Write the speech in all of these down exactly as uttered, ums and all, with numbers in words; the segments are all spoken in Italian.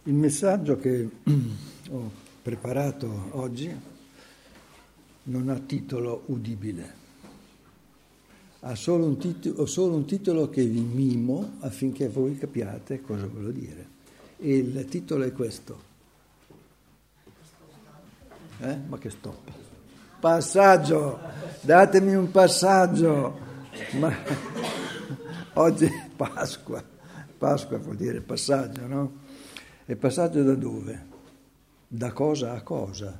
Il messaggio che ho preparato oggi non ha titolo udibile, ha solo un titolo, solo un titolo che vi mimo affinché voi capiate cosa voglio dire. E il titolo è questo. Eh? Ma che stop. Passaggio, datemi un passaggio. Ma oggi è Pasqua, Pasqua vuol dire passaggio, no? E passaggio da dove? Da cosa a cosa?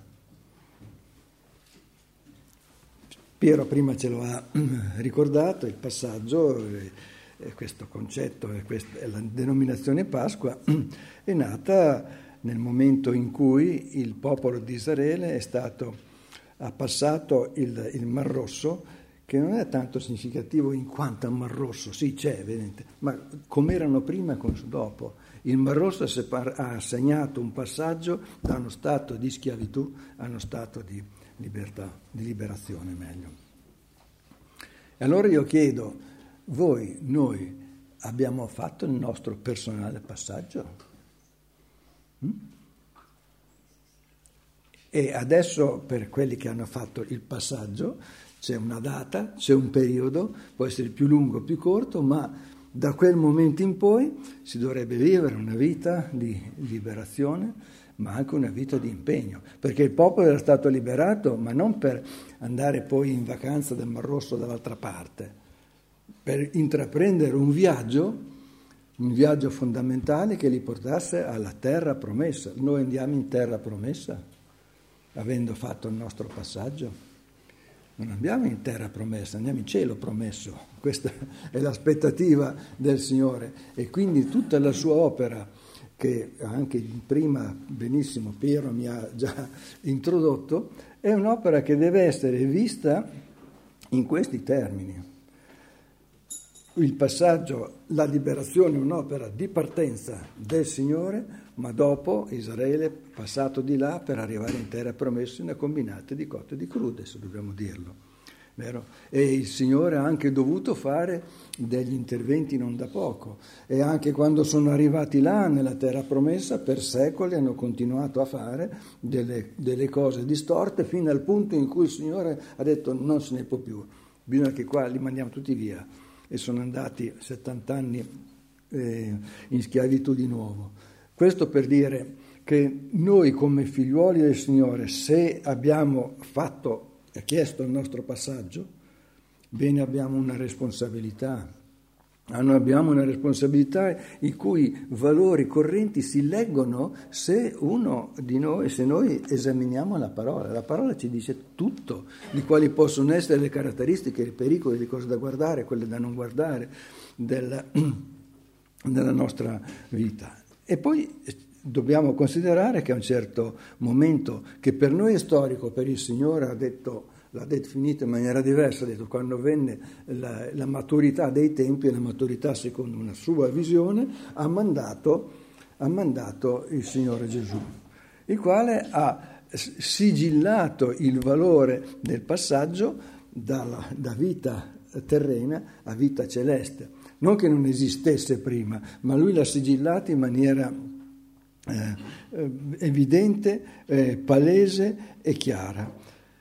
Piero prima ce lo ha ricordato, il passaggio, eh, questo concetto, eh, questa, è la denominazione Pasqua, è nata nel momento in cui il popolo di Israele è stato, ha passato il, il Mar Rosso, che non è tanto significativo in quanto a Mar Rosso, sì c'è, evidente, ma come erano prima e come dopo. Il Mar Rosso ha segnato un passaggio da uno stato di schiavitù a uno stato di libertà, di liberazione meglio. E allora io chiedo, voi, noi, abbiamo fatto il nostro personale passaggio? Mm? E adesso per quelli che hanno fatto il passaggio c'è una data, c'è un periodo, può essere più lungo o più corto, ma da quel momento in poi si dovrebbe vivere una vita di liberazione, ma anche una vita di impegno, perché il popolo era stato liberato, ma non per andare poi in vacanza del Mar Rosso dall'altra parte, per intraprendere un viaggio, un viaggio fondamentale che li portasse alla terra promessa. Noi andiamo in terra promessa, avendo fatto il nostro passaggio. Non andiamo in terra promessa, andiamo in cielo promesso. Questa è l'aspettativa del Signore. E quindi tutta la sua opera, che anche prima benissimo Piero mi ha già introdotto, è un'opera che deve essere vista in questi termini. Il passaggio, la liberazione è un'opera di partenza del Signore, ma dopo Israele è passato di là per arrivare in terra promessa, una combinata di cotte e di crude, se dobbiamo dirlo, vero? E il Signore ha anche dovuto fare degli interventi non da poco, e anche quando sono arrivati là nella terra promessa per secoli hanno continuato a fare delle, delle cose distorte fino al punto in cui il Signore ha detto non se ne può più, bisogna che qua li mandiamo tutti via, e sono andati settanta anni eh, in schiavitù di nuovo. Questo per dire che noi come figliuoli del Signore, se abbiamo fatto e chiesto il nostro passaggio, bene, abbiamo una responsabilità. Noi abbiamo una responsabilità i cui valori correnti si leggono se uno di noi, se noi esaminiamo la parola. La parola ci dice tutto, di quali possono essere le caratteristiche, i pericoli, le cose da guardare, quelle da non guardare della, della nostra vita. E poi dobbiamo considerare che a un certo momento, che per noi è storico, per il Signore ha detto, l'ha definito in maniera diversa, ha detto quando venne la, la maturità dei tempi, la maturità secondo una sua visione, ha mandato, ha mandato il Signore Gesù, il quale ha sigillato il valore del passaggio dalla, da vita terrena a vita celeste. Non che non esistesse prima, ma lui l'ha sigillato in maniera eh, evidente, eh, palese e chiara.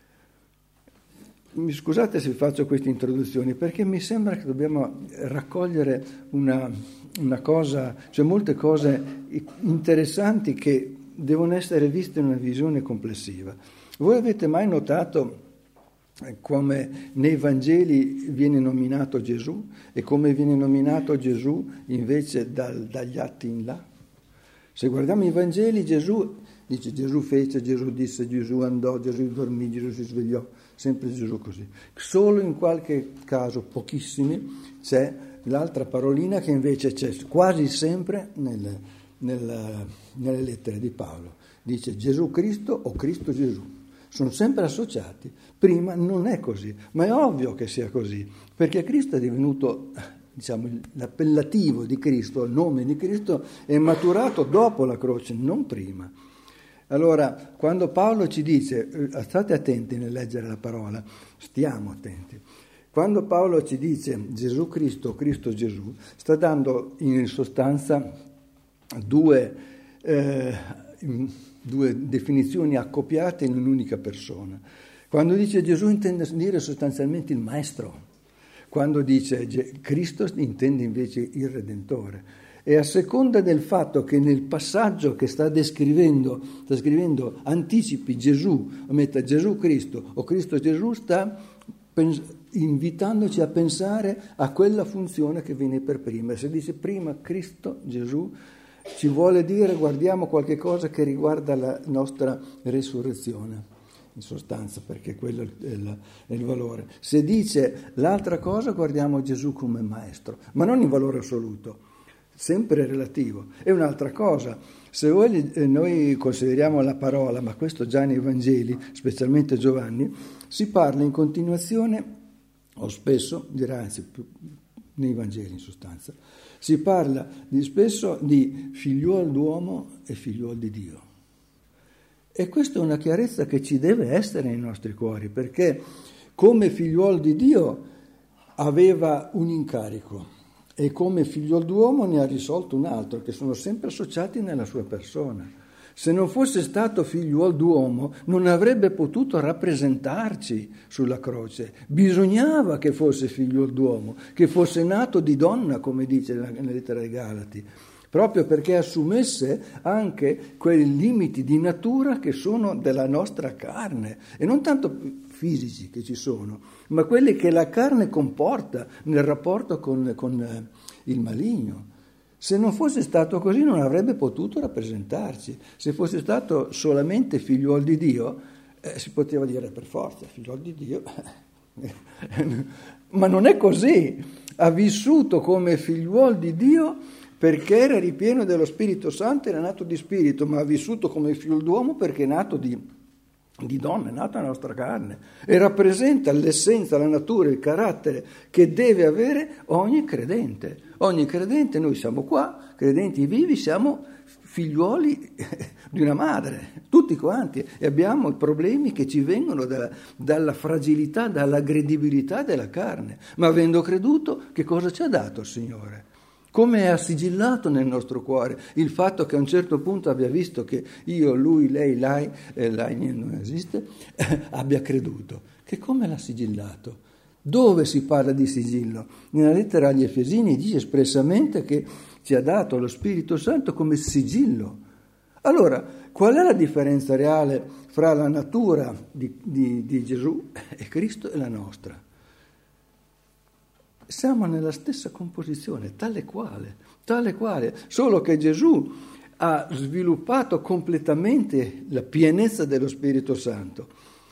Mi scusate se faccio queste introduzioni, perché mi sembra che dobbiamo raccogliere una, una cosa, cioè molte cose interessanti che devono essere viste in una visione complessiva. Voi avete mai notato come nei Vangeli viene nominato Gesù e come viene nominato Gesù invece dal, dagli atti in là? Se guardiamo i Vangeli, Gesù dice Gesù fece, Gesù disse, Gesù andò, Gesù dormì, Gesù si svegliò, sempre Gesù così. Solo in qualche caso, pochissimi, c'è l'altra parolina che invece c'è quasi sempre nelle, nelle, nelle lettere di Paolo. Dice Gesù Cristo o Cristo Gesù. Sono sempre associati. Prima non è così, ma è ovvio che sia così, perché Cristo è divenuto, diciamo, l'appellativo di Cristo, il nome di Cristo è maturato dopo la croce, non prima. Allora, quando Paolo ci dice, state attenti nel leggere la parola, stiamo attenti, quando Paolo ci dice Gesù Cristo, Cristo Gesù, sta dando in sostanza due eh, due definizioni accoppiate in un'unica persona. Quando dice Gesù intende dire sostanzialmente il Maestro, quando dice Cristo intende invece il Redentore. E a seconda del fatto che nel passaggio che sta descrivendo, sta scrivendo anticipi Gesù, o metta Gesù Cristo o Cristo Gesù, sta pens- invitandoci a pensare a quella funzione che viene per prima. Se dice prima Cristo Gesù, ci vuole dire guardiamo qualche cosa che riguarda la nostra resurrezione, in sostanza, perché quello è il, è il valore. Se dice l'altra cosa, guardiamo Gesù come Maestro, ma non in valore assoluto, sempre relativo. È un'altra cosa. Se voi, eh, noi consideriamo la parola, ma questo già nei Vangeli, specialmente Giovanni, si parla in continuazione, o spesso, dirà anzi, nei Vangeli in sostanza, si parla di, spesso di figliuol d'uomo e figliuol di Dio. E questa è una chiarezza che ci deve essere nei nostri cuori, perché come figliuol di Dio aveva un incarico, e come figliol d'uomo ne ha risolto un altro, che sono sempre associati nella sua persona. Se non fosse stato figliuol d'uomo non avrebbe potuto rappresentarci sulla croce. Bisognava che fosse figliuol d'uomo, che fosse nato di donna, come dice nella lettera ai Galati, proprio perché assumesse anche quei limiti di natura che sono della nostra carne, e non tanto fisici che ci sono, ma quelli che la carne comporta nel rapporto con, con il maligno. Se non fosse stato così non avrebbe potuto rappresentarci. Se fosse stato solamente figliuol di Dio, eh, si poteva dire per forza, figliuol di Dio, ma non è così. Ha vissuto come figliuol di Dio perché era ripieno dello Spirito Santo, era nato di Spirito, ma ha vissuto come figlio d'uomo perché è nato di, di donna, è nato nella nostra carne, e rappresenta l'essenza, la natura, il carattere che deve avere ogni credente. Ogni credente, noi siamo qua, credenti vivi, siamo figliuoli di una madre, tutti quanti, e abbiamo i problemi che ci vengono dalla, dalla fragilità, dalla gredibilità della carne. Ma avendo creduto, che cosa ci ha dato il Signore? Come ha sigillato nel nostro cuore il fatto che a un certo punto abbia visto che io, lui, lei, lei, eh, lei non esiste, eh, abbia creduto. Che come l'ha sigillato? Dove si parla di sigillo? Nella lettera agli Efesini dice espressamente che ci ha dato lo Spirito Santo come sigillo. Allora, qual è la differenza reale fra la natura di, di, di Gesù e Cristo e la nostra? Siamo nella stessa composizione, tale quale, tale quale, solo che Gesù ha sviluppato completamente la pienezza dello Spirito Santo.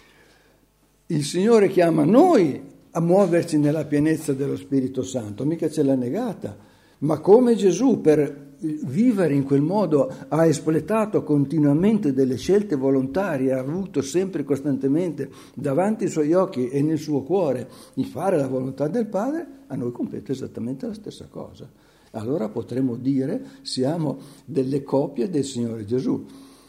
Il Signore chiama noi a muoverci nella pienezza dello Spirito Santo, mica ce l'ha negata, ma come Gesù per vivere in quel modo ha espletato continuamente delle scelte volontarie, ha avuto sempre costantemente davanti ai suoi occhi e nel suo cuore di fare la volontà del Padre, a noi compete esattamente la stessa cosa. Allora potremo dire siamo delle copie del Signore Gesù.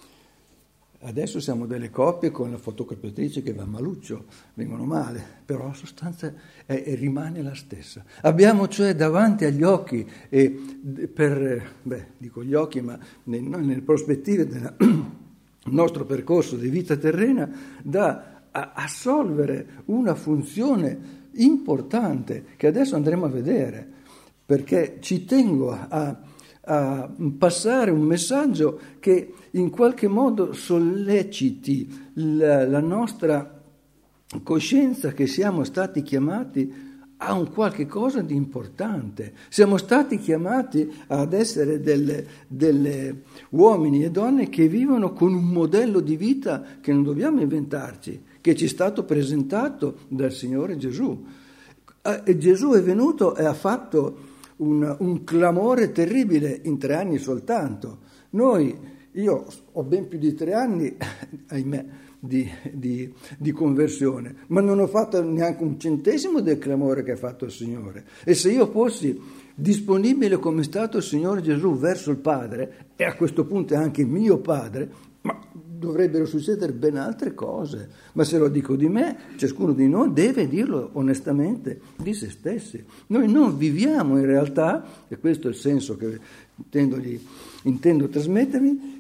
Adesso siamo delle coppie con la fotocopiatrice che va maluccio, vengono male, però la sostanza è, è, rimane la stessa. Abbiamo cioè davanti agli occhi, e per, beh, dico gli occhi, ma nel, nelle prospettive del nostro percorso di vita terrena, da assolvere una funzione importante che adesso andremo a vedere, perché ci tengo a... a passare un messaggio che in qualche modo solleciti la, la nostra coscienza che siamo stati chiamati a un qualche cosa di importante. Siamo stati chiamati ad essere delle, delle uomini e donne che vivono con un modello di vita che non dobbiamo inventarci, che ci è stato presentato dal Signore Gesù. E Gesù è venuto e ha fatto Un, un clamore terribile in tre anni soltanto. Noi, io ho ben più di tre anni, ahimè, di, di, di conversione, ma non ho fatto neanche un centesimo del clamore che ha fatto il Signore. E se io fossi disponibile come è stato il Signore Gesù verso il Padre, e a questo punto è anche il mio Padre, ma dovrebbero succedere ben altre cose. Ma se lo dico di me, ciascuno di noi deve dirlo onestamente di se stessi. Noi non viviamo in realtà, e questo è il senso che intendo, gli, intendo trasmettervi,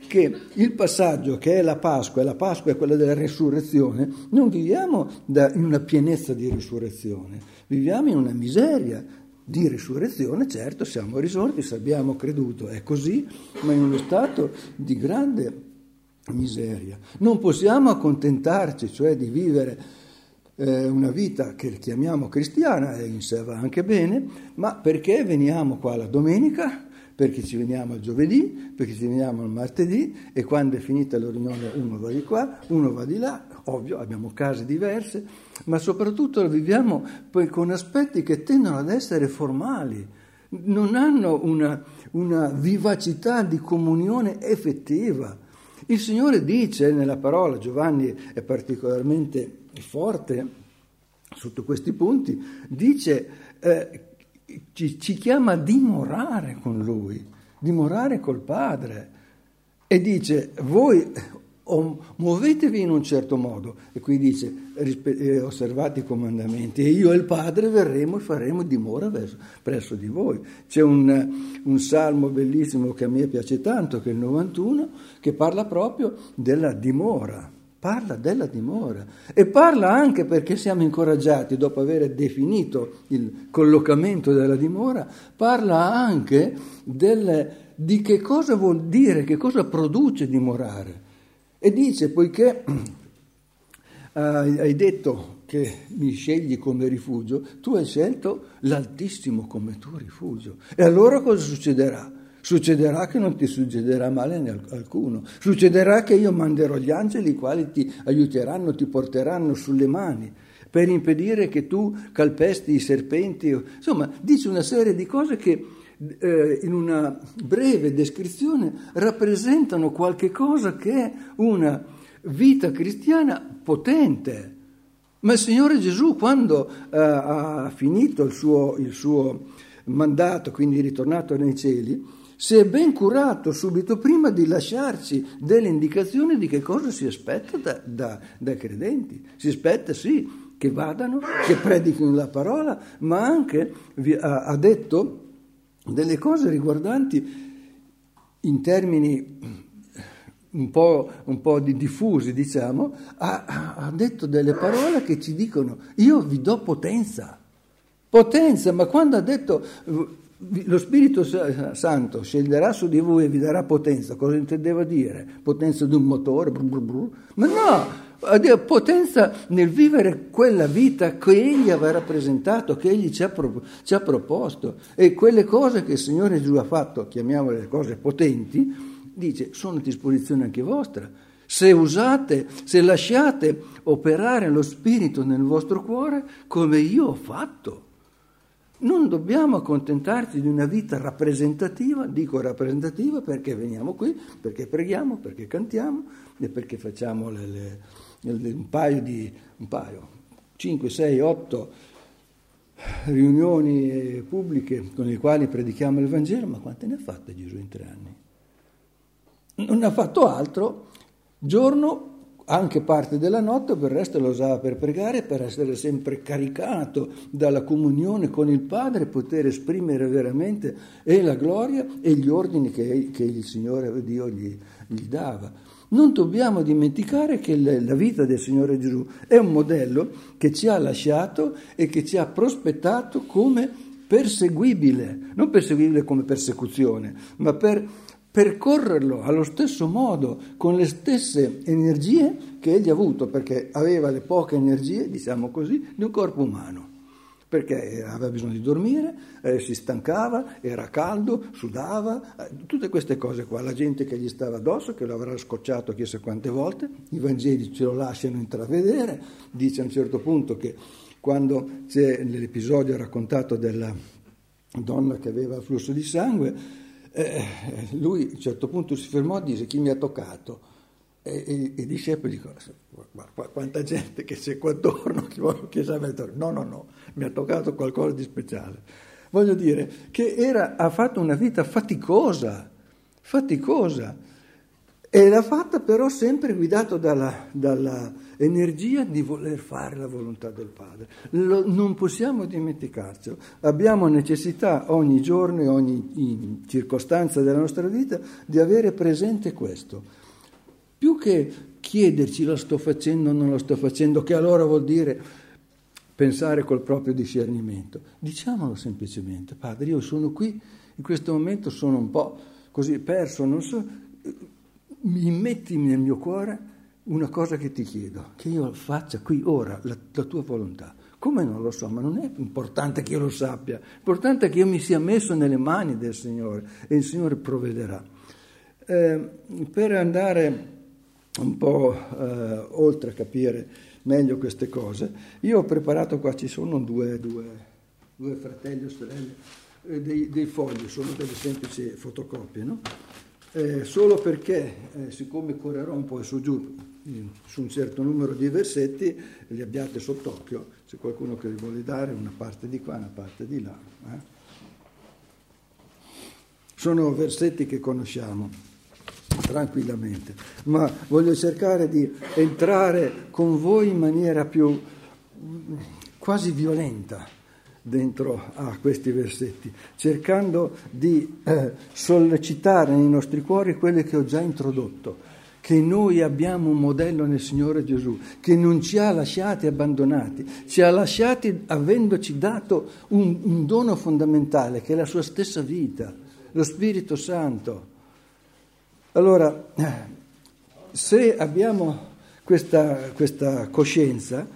che il passaggio che è la Pasqua, e la Pasqua è quella della risurrezione, non viviamo da, in una pienezza di risurrezione, viviamo in una miseria di risurrezione. Certo, siamo risorti, se abbiamo creduto è così, ma in uno stato di grande miseria. Non possiamo accontentarci, cioè di vivere eh, una vita che chiamiamo cristiana, e in sé va anche bene, ma perché veniamo qua la domenica, perché ci veniamo il giovedì, perché ci veniamo il martedì, e quando è finita la riunione uno va di qua, uno va di là. Ovvio, abbiamo case diverse, ma soprattutto lo viviamo poi con aspetti che tendono ad essere formali, non hanno una, una vivacità di comunione effettiva. Il Signore dice nella parola, Giovanni è particolarmente forte sotto questi punti, dice eh, ci, ci chiama a dimorare con Lui, dimorare col Padre, e dice voi o muovetevi in un certo modo, e qui dice rispe- osservate i comandamenti, e io e il Padre verremo e faremo dimora verso, presso di voi. C'è un, un salmo bellissimo che a me piace tanto, che è il novantuno, che parla proprio della dimora, parla della dimora, e parla anche, perché siamo incoraggiati dopo aver definito il collocamento della dimora, parla anche del, di che cosa vuol dire, che cosa produce dimorare. E dice, poiché uh, hai detto che mi scegli come rifugio, tu hai scelto l'Altissimo come tuo rifugio. E allora cosa succederà? Succederà che non ti succederà male alcuno. Succederà che io manderò gli angeli, i quali ti aiuteranno, ti porteranno sulle mani, per impedire che tu calpesti i serpenti. Insomma, dice una serie di cose che in una breve descrizione rappresentano qualche cosa che è una vita cristiana potente. Ma il Signore Gesù, quando uh, ha finito il suo, il suo mandato, quindi ritornato nei cieli, si è ben curato subito prima di lasciarci delle indicazioni di che cosa si aspetta da, da, dai credenti. Si aspetta, sì, che vadano, che predichino la parola, ma anche vi, ha, ha detto delle cose riguardanti, in termini un po', un po' di diffusi, diciamo, ha, ha detto delle parole che ci dicono: io vi do potenza, potenza, ma quando ha detto lo Spirito Santo scenderà su di voi e vi darà potenza, cosa intendeva dire? Potenza di un motore? Brr brr brr. Ma no! Potenza nel vivere quella vita che Egli aveva rappresentato, che Egli ci ha, pro, ci ha proposto, e quelle cose che il Signore Gesù ha fatto, chiamiamole le cose potenti, dice, sono a disposizione anche vostra. Se usate, se lasciate operare lo Spirito nel vostro cuore, come io ho fatto. Non dobbiamo accontentarci di una vita rappresentativa, dico rappresentativa perché veniamo qui, perché preghiamo, perché cantiamo e perché facciamo le, le, le, un paio di, un paio, cinque, sei, otto riunioni pubbliche con le quali predichiamo il Vangelo, ma quante ne ha fatte Gesù in tre anni? Non ha fatto altro, giorno, anche parte della notte, per il resto lo usava per pregare, per essere sempre caricato dalla comunione con il Padre, poter esprimere veramente e la gloria e gli ordini che, che il Signore Dio gli, gli dava. Non dobbiamo dimenticare che la vita del Signore Gesù è un modello che ci ha lasciato e che ci ha prospettato come perseguibile, non perseguibile come persecuzione, ma per percorrerlo allo stesso modo, con le stesse energie che egli ha avuto, perché aveva le poche energie, diciamo così, di un corpo umano, perché aveva bisogno di dormire, eh, si stancava, era caldo, sudava, eh, tutte queste cose qua. La gente che gli stava addosso, che lo avrà scocciato chissà quante volte, i Vangeli ce lo lasciano intravedere. Dice a un certo punto che quando c'è nell'episodio raccontato della donna che aveva il flusso di sangue, Eh, lui a un certo punto si fermò e disse: chi mi ha toccato? E, e, e i discepoli dicono: ma, ma quanta gente che c'è qua attorno, che sa mettere. No, no, no, mi ha toccato qualcosa di speciale. Voglio dire che era, ha fatto una vita faticosa, faticosa. E l'ha fatta però sempre guidato dalla, dalla energia di voler fare la volontà del Padre. Lo, non possiamo dimenticarcelo. Abbiamo necessità ogni giorno e ogni circostanza della nostra vita di avere presente questo. Più che chiederci lo sto facendo o non lo sto facendo, che allora vuol dire pensare col proprio discernimento. Diciamolo semplicemente: Padre, io sono qui, in questo momento sono un po' così perso, non so... mi metti nel mio cuore una cosa che ti chiedo, che io faccia qui, ora, la, la tua volontà. Come non lo so, ma non è importante che io lo sappia, è importante che io mi sia messo nelle mani del Signore e il Signore provvederà. Eh, per andare un po' eh, oltre a capire meglio queste cose, io ho preparato qua, ci sono due, due, due fratelli o sorelle, eh, dei, dei fogli, sono delle semplici fotocopie, no? Eh, solo perché, eh, siccome correrò un po' su giù su un certo numero di versetti, li abbiate sott'occhio, c'è qualcuno che vi vuole dare una parte di qua, una parte di là. Eh? Sono versetti che conosciamo tranquillamente, ma voglio cercare di entrare con voi in maniera più quasi violenta dentro a questi versetti, cercando di eh, sollecitare nei nostri cuori quelle che ho già introdotto, che noi abbiamo un modello nel Signore Gesù, che non ci ha lasciati abbandonati, ci ha lasciati avendoci dato un, un dono fondamentale, che è la sua stessa vita, lo Spirito Santo. Allora, se abbiamo questa, questa coscienza,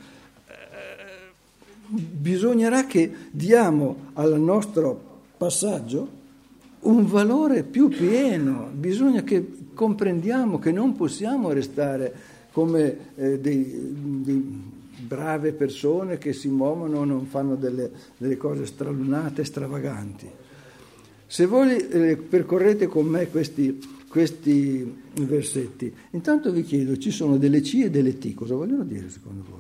bisognerà che diamo al nostro passaggio un valore più pieno, bisogna che comprendiamo che non possiamo restare come eh, dei, dei brave persone che si muovono, non fanno delle, delle cose stralunate, stravaganti. Se voi eh, percorrete con me questi, questi versetti, intanto vi chiedo, ci sono delle C e delle T, cosa vogliono dire secondo voi?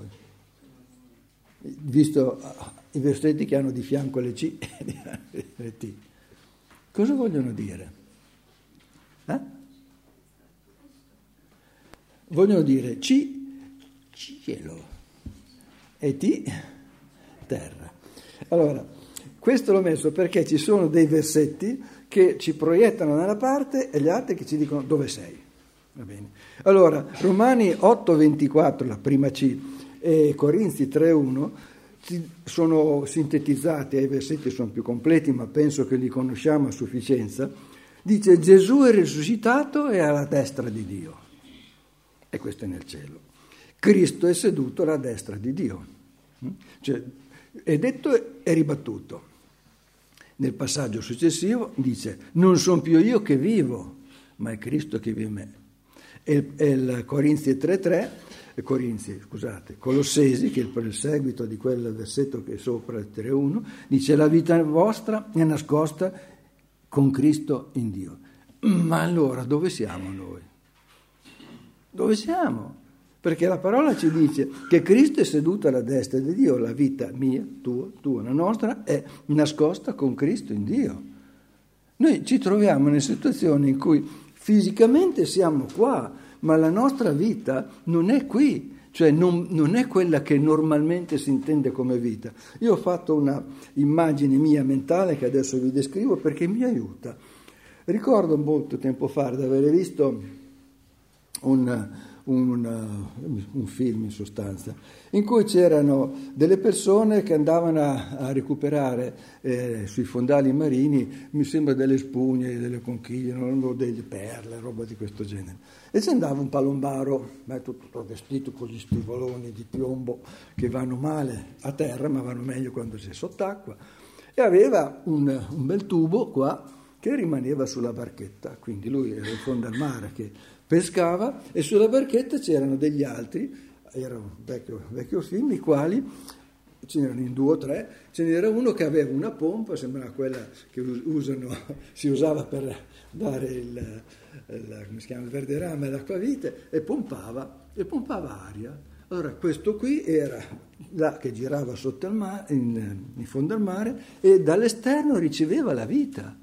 Visto i versetti che hanno di fianco le C e le T, cosa vogliono dire? Eh? Vogliono dire C, cielo, e T, terra. Allora, questo l'ho messo perché ci sono dei versetti che ci proiettano da una parte e gli altri che ci dicono dove sei. Va bene. Allora, Romani otto ventiquattro, la prima C, e Corinzi tre uno sono sintetizzati, i versetti sono più completi ma penso che li conosciamo a sufficienza. Dice: Gesù è risuscitato e è alla destra di Dio, e questo è nel cielo. Cristo è seduto alla destra di Dio, cioè, è detto e ribattuto. Nel passaggio successivo dice: non sono più io che vivo, ma è Cristo che vive in me. E il Corinzi tre tre, Corinzi, scusate, Colossesi, che è il seguito di quel versetto che è sopra il tre uno, dice: la vita vostra è nascosta con Cristo in Dio. Ma allora dove siamo noi? Dove siamo? Perché la parola ci dice che Cristo è seduto alla destra di Dio, la vita mia, tua, tua, la nostra è nascosta con Cristo in Dio. Noi ci troviamo in situazioni in cui fisicamente siamo qua, ma la nostra vita non è qui, cioè non, non è quella che normalmente si intende come vita. Io ho fatto una immagine mia mentale che adesso vi descrivo perché mi aiuta. Ricordo molto tempo fa di aver visto un, un, un film in sostanza, in cui c'erano delle persone che andavano a, a recuperare eh, sui fondali marini, mi sembra delle spugne, delle conchiglie, non, delle perle, roba di questo genere. E ci andava un palombaro, tutto, tutto vestito con gli stivoloni di piombo che vanno male a terra, ma vanno meglio quando si è sott'acqua, e aveva un, un bel tubo qua che rimaneva sulla barchetta, quindi lui era in fondo al mare che pescava, e sulla barchetta c'erano degli altri, era un vecchio, vecchio film, i quali, ce n'erano in due o tre, ce n'era uno che aveva una pompa, sembrava quella che usano, si usava per dare il, il, come si chiama, il verderame all'acquavite, e pompava, e pompava aria. Allora questo qui era là che girava sotto il mare, in, in fondo al mare, e dall'esterno riceveva la vita.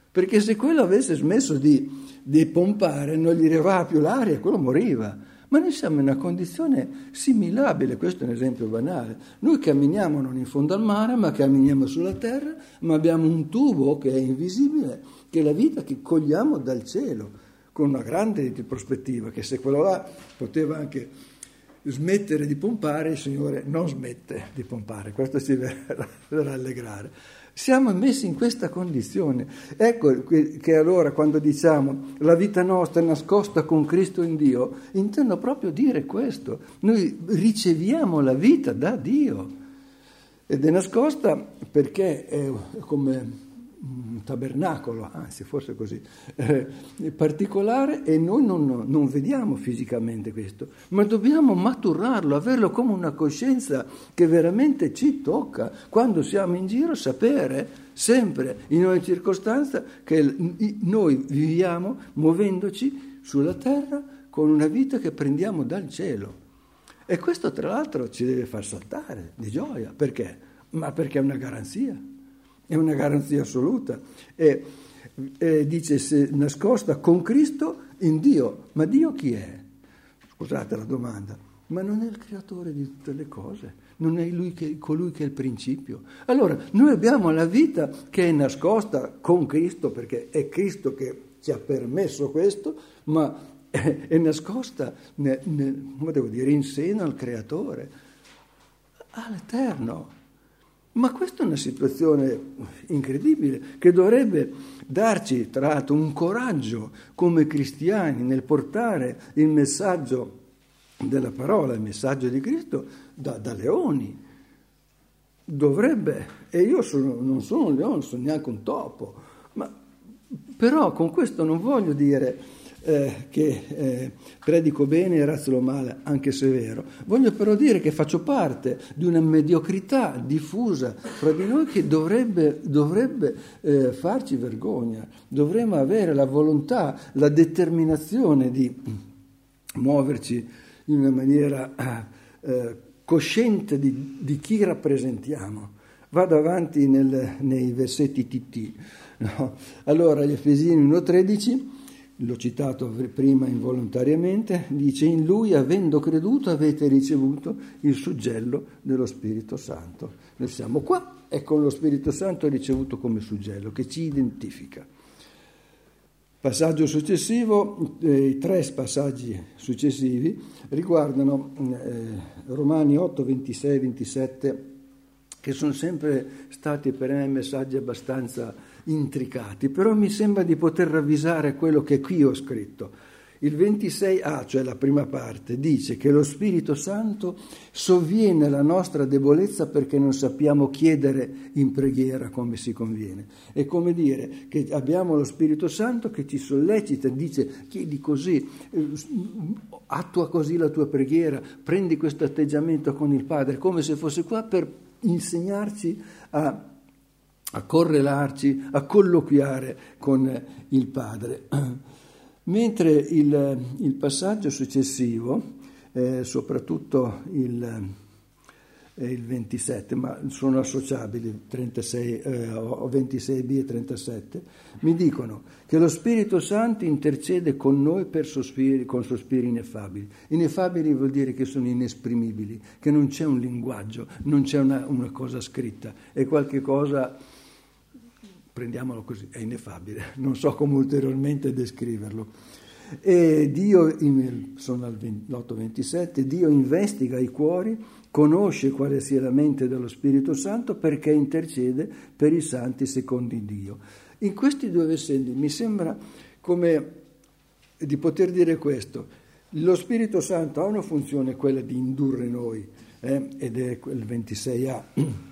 perché se quello avesse smesso di, di pompare non gli arrivava più l'aria e quello moriva. Ma noi siamo in una condizione similabile, questo è un esempio banale. Noi camminiamo non in fondo al mare, ma camminiamo sulla terra, ma abbiamo un tubo che è invisibile, che è la vita che cogliamo dal cielo, con una grande prospettiva, che se quello là poteva anche smettere di pompare, il Signore non smette di pompare, questo ci verrà rallegrare. Siamo messi in questa condizione. Ecco che allora quando diciamo la vita nostra è nascosta con Cristo in Dio, intendo proprio dire questo. Noi riceviamo la vita da Dio ed è nascosta perché è come un tabernacolo, anzi forse così, eh, particolare, e noi non, non vediamo fisicamente questo, ma dobbiamo maturarlo, averlo come una coscienza che veramente ci tocca quando siamo in giro, sapere sempre in ogni circostanza che noi viviamo muovendoci sulla terra con una vita che prendiamo dal cielo. E questo tra l'altro ci deve far saltare di gioia. Perché? Ma perché è una garanzia. È una garanzia assoluta. E, e dice, se nascosta con Cristo in Dio. Ma Dio chi è? Scusate la domanda. Ma non è il creatore di tutte le cose. Non è lui che, colui che è il principio. Allora, noi abbiamo la vita che è nascosta con Cristo, perché è Cristo che ci ha permesso questo, ma è, è nascosta, ne, ne, come devo dire, in seno al creatore, all'Eterno. Ma questa è una situazione incredibile che dovrebbe darci, tra l'altro, un coraggio come cristiani nel portare il messaggio della parola, il messaggio di Cristo da, da leoni. Dovrebbe, e io sono, non sono un leone, non sono neanche un topo, ma però con questo non voglio dire Eh, che eh, predico bene e razzolo male, anche se è vero. Voglio però dire che faccio parte di una mediocrità diffusa fra di noi che dovrebbe, dovrebbe eh, farci vergogna. Dovremmo avere la volontà, la determinazione di muoverci in una maniera eh, cosciente di, di chi rappresentiamo. Vado avanti nel, nei versetti T T. No? Allora, gli Efesini uno tredici, l'ho citato prima involontariamente, dice: in lui, avendo creduto, avete ricevuto il suggello dello Spirito Santo. Noi siamo qua e con lo Spirito Santo ricevuto come suggello che ci identifica. Passaggio successivo, eh, i tre passaggi successivi riguardano eh, Romani otto, ventisei, ventisette, che sono sempre stati per me messaggi abbastanza intricati, però mi sembra di poter ravvisare quello che qui ho scritto. Il ventisei a, cioè la prima parte, dice che lo Spirito Santo sovviene alla nostra debolezza perché non sappiamo chiedere in preghiera come si conviene. È come dire che abbiamo lo Spirito Santo che ci sollecita, dice: chiedi così, attua così la tua preghiera, prendi questo atteggiamento con il Padre, come se fosse qua per insegnarci a a correlarci, a colloquiare con il Padre. Mentre il, il passaggio successivo, eh, soprattutto il, eh, il ventisette, ma sono associabili, trentasei, eh, ventisei b e trentasette, mi dicono che lo Spirito Santo intercede con noi per sospiri, con sospiri ineffabili. Ineffabili vuol dire che sono inesprimibili, che non c'è un linguaggio, non c'è una, una cosa scritta, è qualche cosa... prendiamolo così, è ineffabile, non so come ulteriormente descriverlo. E Dio, in, sono all'otto ventisette, Dio investiga i cuori, conosce quale sia la mente dello Spirito Santo perché intercede per i santi secondo Dio. In questi due versetti mi sembra come di poter dire questo: lo Spirito Santo ha una funzione, quella di indurre noi, eh, ed è il ventisei a,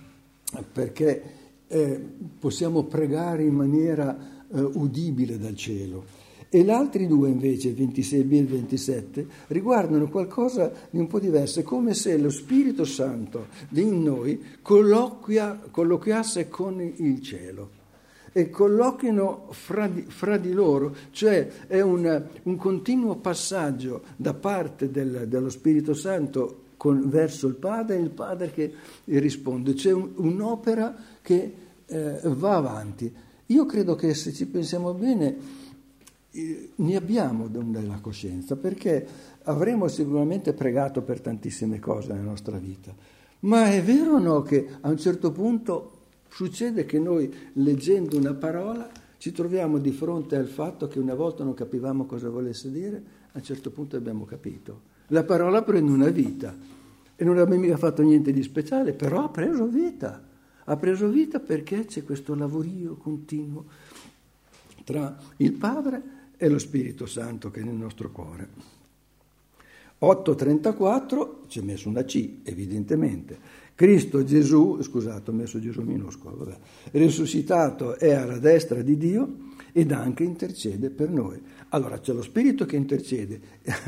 perché Eh, possiamo pregare in maniera eh, udibile dal cielo. E gli altri due invece, il ventisei b e il ventisette, riguardano qualcosa di un po' diverso. È come se lo Spirito Santo in noi colloquia, colloquiasse con il cielo e colloquino fra di, fra di loro, cioè è un, un continuo passaggio da parte del, dello Spirito Santo Con, verso il Padre, e il Padre che risponde. C'è un, un'opera che eh, va avanti Io credo che se ci pensiamo bene eh, ne abbiamo della coscienza, perché avremo sicuramente pregato per tantissime cose nella nostra vita, ma è vero o no che a un certo punto succede che noi, leggendo una parola, ci troviamo di fronte al fatto che una volta non capivamo cosa volesse dire, a un certo punto abbiamo capito. La parola prende una vita e non abbiamo mica fatto niente di speciale, però ha preso vita. Ha preso vita perché c'è questo lavorio continuo tra il Padre e lo Spirito Santo che è nel nostro cuore. otto trentaquattro, ci è messo una C, evidentemente. Cristo Gesù, scusate, ho messo Gesù minuscolo, vabbè, risuscitato è alla destra di Dio ed anche intercede per noi. Allora c'è lo Spirito che intercede,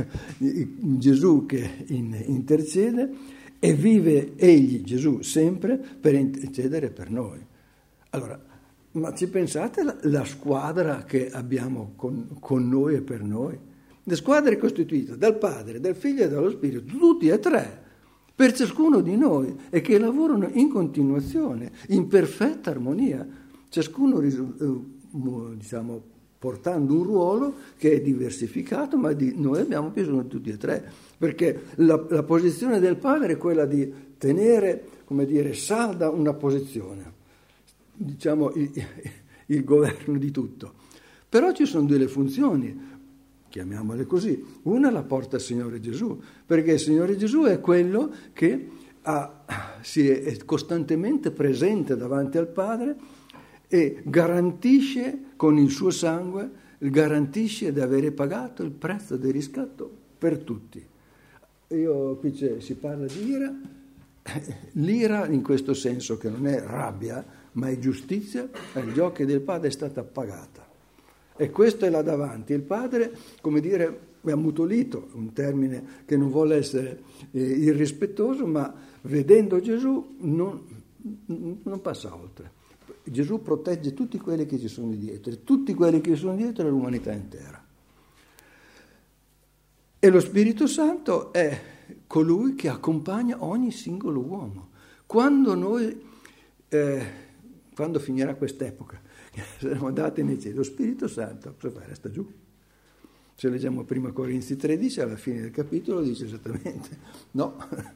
Gesù che in, intercede e vive egli, Gesù, sempre per intercedere per noi. Allora, ma ci pensate la, la squadra che abbiamo con, con noi e per noi? La squadra è costituita dal Padre, dal Figlio e dallo Spirito, tutti e tre, per ciascuno di noi, e che lavorano in continuazione, in perfetta armonia, ciascuno diciamo, portando un ruolo che è diversificato, ma di, noi abbiamo bisogno tutti e tre, perché la, la posizione del Padre è quella di tenere, come dire, salda una posizione, diciamo il, il governo di tutto. Però ci sono delle funzioni, chiamiamole così. Una la porta il Signore Gesù, perché il Signore Gesù è quello che ha, si è costantemente presente davanti al Padre e garantisce con il suo sangue, garantisce di avere pagato il prezzo del riscatto per tutti. Io qui c'è, si parla di ira, l'ira in questo senso che non è rabbia, ma è giustizia, agli occhi del Padre è stata pagata. E questo è là davanti. Il Padre, come dire, è ammutolito, un termine che non vuole essere eh, irrispettoso, ma vedendo Gesù non, non passa oltre. Gesù protegge tutti quelli che ci sono dietro, e tutti quelli che ci sono dietro è l'umanità intera. E lo Spirito Santo è colui che accompagna ogni singolo uomo. Quando noi, eh, quando finirà quest'epoca, saremo andati nei cieli, lo Spirito Santo, cosa fa? Resta giù. Se leggiamo prima Corinzi tredici, alla fine del capitolo dice esattamente, no,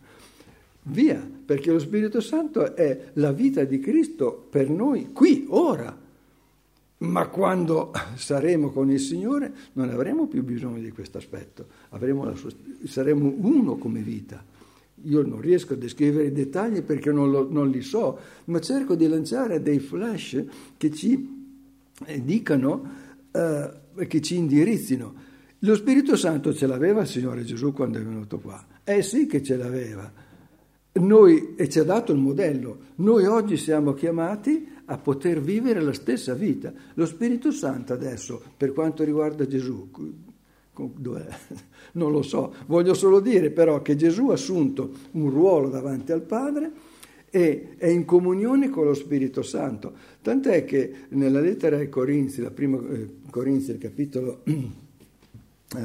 via, perché lo Spirito Santo è la vita di Cristo per noi, qui, ora. Ma quando saremo con il Signore non avremo più bisogno di questo aspetto, avremo la sua, saremo uno come vita. Io non riesco a descrivere i dettagli perché non, lo, non li so, ma cerco di lanciare dei flash che ci eh, dicano, eh, che ci indirizzino. Lo Spirito Santo ce l'aveva il Signore Gesù quando è venuto qua. Eh sì che ce l'aveva. Noi, e ci ha dato il modello. Noi oggi siamo chiamati a poter vivere la stessa vita. Lo Spirito Santo adesso, per quanto riguarda Gesù, dov'è? Non lo so, voglio solo dire però che Gesù ha assunto un ruolo davanti al Padre e è in comunione con lo Spirito Santo, tant'è che nella lettera ai Corinzi, la prima eh, Corinzi, il capitolo eh,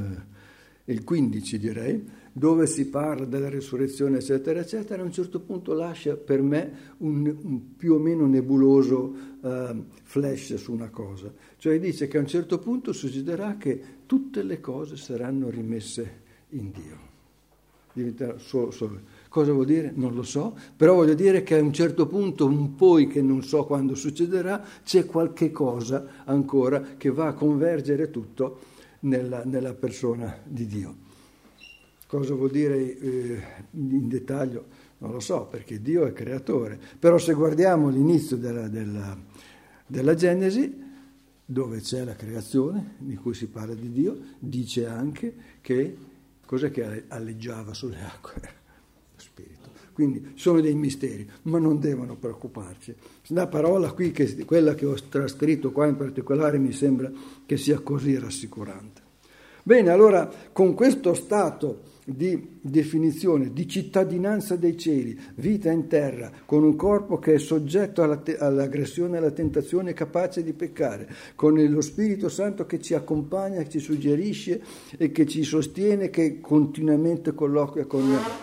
il quindici direi, dove si parla della risurrezione eccetera eccetera, a un certo punto lascia per me un, un più o meno nebuloso uh, flash su una cosa, cioè dice che a un certo punto succederà che tutte le cose saranno rimesse in Dio. Diventerà solo, solo. Cosa vuol dire? Non lo so, però voglio dire che a un certo punto, un poi che non so quando succederà, c'è qualche cosa ancora che va a convergere tutto nella, nella persona di Dio. Cosa vuol dire eh, in dettaglio? Non lo so, perché Dio è creatore. Però se guardiamo l'inizio della, della, della Genesi, dove c'è la creazione, di cui si parla di Dio, dice anche che cos'è che alleggiava sulle acque? Lo Spirito. Quindi sono dei misteri, ma non devono preoccuparci. La parola qui, che, quella che ho trascritto qua in particolare, mi sembra che sia così rassicurante. Bene, allora con questo stato di definizione, di cittadinanza dei cieli, vita in terra, con un corpo che è soggetto alla te- all'aggressione e alla tentazione, capace di peccare, con lo Spirito Santo che ci accompagna, che ci suggerisce e che ci sostiene, che continuamente colloquia con,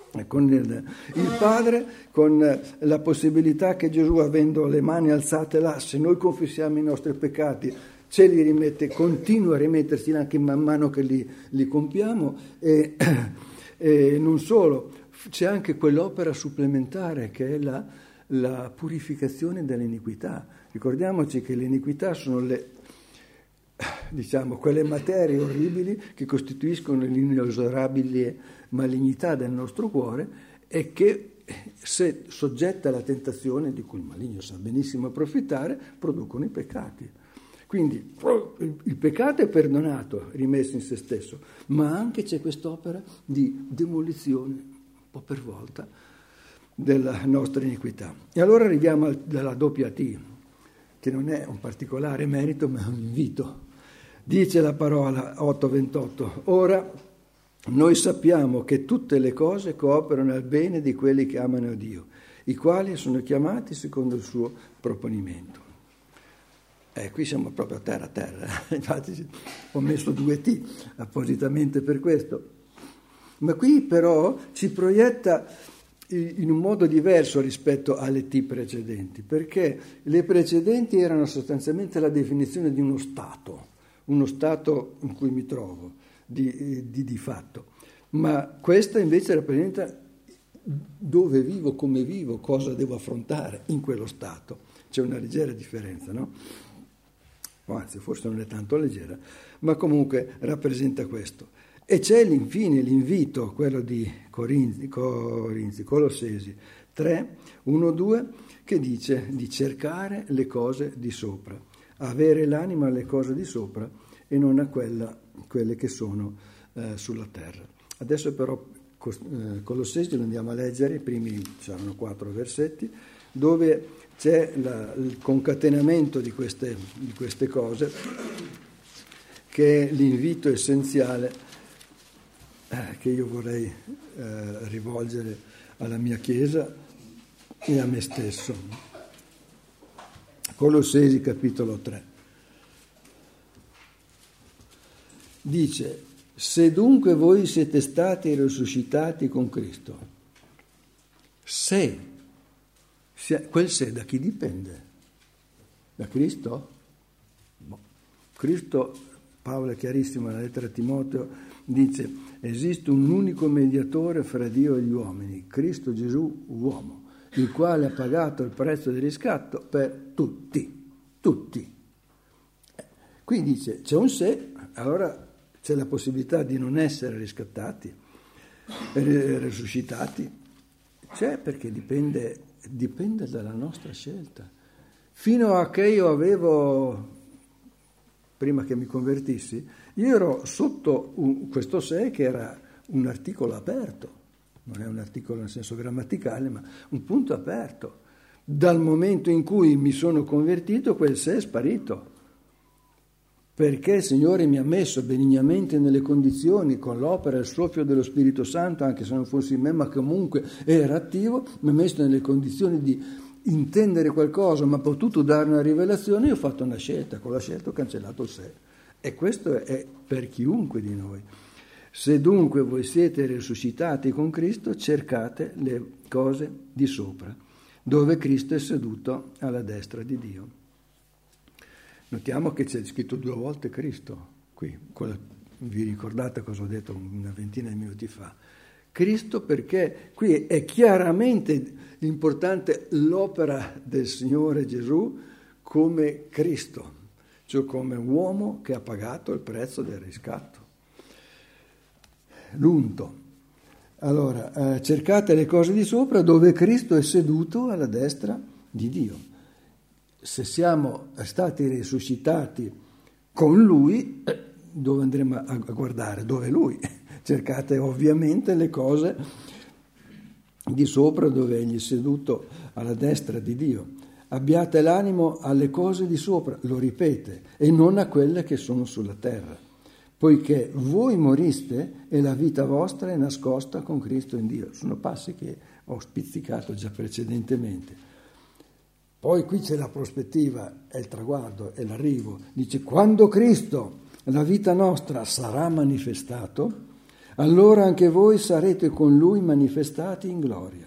con il, il Padre, con la possibilità che Gesù, avendo le mani alzate là, se noi confessiamo i nostri peccati, ce li rimette, continua a rimettersi anche man mano che li, li compiamo, e, e non solo, c'è anche quell'opera supplementare che è la, la purificazione dell'iniquità. Ricordiamoci che le iniquità sono le, diciamo, quelle materie orribili che costituiscono l'inesorabile malignità del nostro cuore e che, se soggette alla tentazione di cui il maligno sa benissimo approfittare, producono i peccati. Quindi il peccato è perdonato, rimesso in se stesso, ma anche c'è quest'opera di demolizione, un po' per volta, della nostra iniquità. E allora arriviamo alla doppia T, che non è un particolare merito, ma è un invito. Dice la parola otto ventotto, ora noi sappiamo che tutte le cose cooperano al bene di quelli che amano Dio, i quali sono chiamati secondo il suo proponimento. Eh, qui siamo proprio a terra a terra, infatti ho messo due T appositamente per questo. Ma qui però ci proietta in un modo diverso rispetto alle T precedenti, perché le precedenti erano sostanzialmente la definizione di uno stato, uno stato in cui mi trovo, di, di, di fatto. Ma questa invece rappresenta dove vivo, come vivo, cosa devo affrontare in quello stato. C'è una leggera differenza, no? O anzi, forse non è tanto leggera, ma comunque rappresenta questo. E c'è infine l'invito, quello di Corinzi, Corinzi Colossesi tre, uno due, che dice di cercare le cose di sopra, avere l'anima alle cose di sopra e non a quella, quelle che sono eh, sulla terra. Adesso però eh, Colossesi lo andiamo a leggere, i primi saranno quattro versetti, dove c'è la, il concatenamento di queste, di queste cose, che è l'invito essenziale eh, che io vorrei eh, rivolgere alla mia Chiesa e a me stesso. Colossesi capitolo tre. Dice, se dunque voi siete stati risuscitati con Cristo, se, se quel se da chi dipende? Da Cristo? Boh. Cristo, Paolo è chiarissimo nella lettera a Timoteo, dice, esiste un unico mediatore fra Dio e gli uomini, Cristo Gesù uomo, il quale ha pagato il prezzo del riscatto per tutti, tutti. Qui dice, c'è un se, allora c'è la possibilità di non essere riscattati, risuscitati, c'è perché dipende, dipende dalla nostra scelta. Fino a che io avevo, prima che mi convertissi, io ero sotto un, questo se che era un articolo aperto, non è un articolo nel senso grammaticale, ma un punto aperto. Dal momento in cui mi sono convertito, quel se è sparito. Perché il Signore mi ha messo benignamente nelle condizioni, con l'opera e il soffio dello Spirito Santo, anche se non fosse in me, ma comunque era attivo, mi ha messo nelle condizioni di intendere qualcosa, ma ha potuto dare una rivelazione, io ho fatto una scelta, con la scelta ho cancellato il sé. E questo è per chiunque di noi. Se dunque voi siete risuscitati con Cristo, cercate le cose di sopra, dove Cristo è seduto alla destra di Dio. Notiamo che c'è scritto due volte Cristo, qui, vi ricordate cosa ho detto una ventina di minuti fa? Cristo perché qui è chiaramente importante l'opera del Signore Gesù come Cristo, cioè come uomo che ha pagato il prezzo del riscatto. L'unto. Allora, eh, cercate le cose di sopra dove Cristo è seduto alla destra di Dio. Se siamo stati risuscitati con Lui, eh, dove andremo a, a guardare? Dove Lui? Cercate ovviamente le cose di sopra dove Egli è seduto alla destra di Dio. Abbiate l'animo alle cose di sopra, lo ripete, e non a quelle che sono sulla terra, poiché voi moriste e la vita vostra è nascosta con Cristo in Dio. Sono passi che ho spizzicato già precedentemente. Poi qui c'è la prospettiva, è il traguardo, è l'arrivo. Dice, quando Cristo, la vita nostra, sarà manifestato, allora anche voi sarete con lui manifestati in gloria.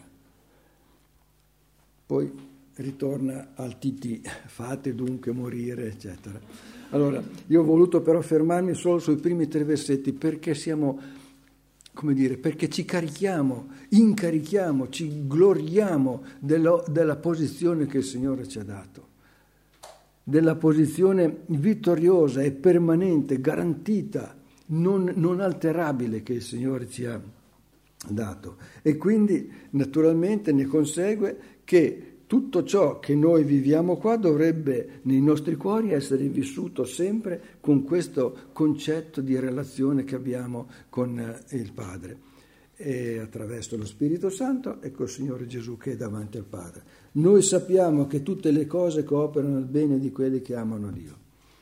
Poi ritorna al titì, fate dunque morire, eccetera. Allora, io ho voluto però fermarmi solo sui primi tre versetti perché siamo, come dire, perché ci carichiamo, incarichiamo, ci gloriamo dello, della posizione che il Signore ci ha dato, della posizione vittoriosa e permanente, garantita, non, non alterabile che il Signore ci ha dato. E quindi naturalmente ne consegue che tutto ciò che noi viviamo qua dovrebbe nei nostri cuori essere vissuto sempre con questo concetto di relazione che abbiamo con il Padre, e attraverso lo Spirito Santo e col Signore Gesù che è davanti al Padre. Noi sappiamo che tutte le cose cooperano al bene di quelli che amano Dio.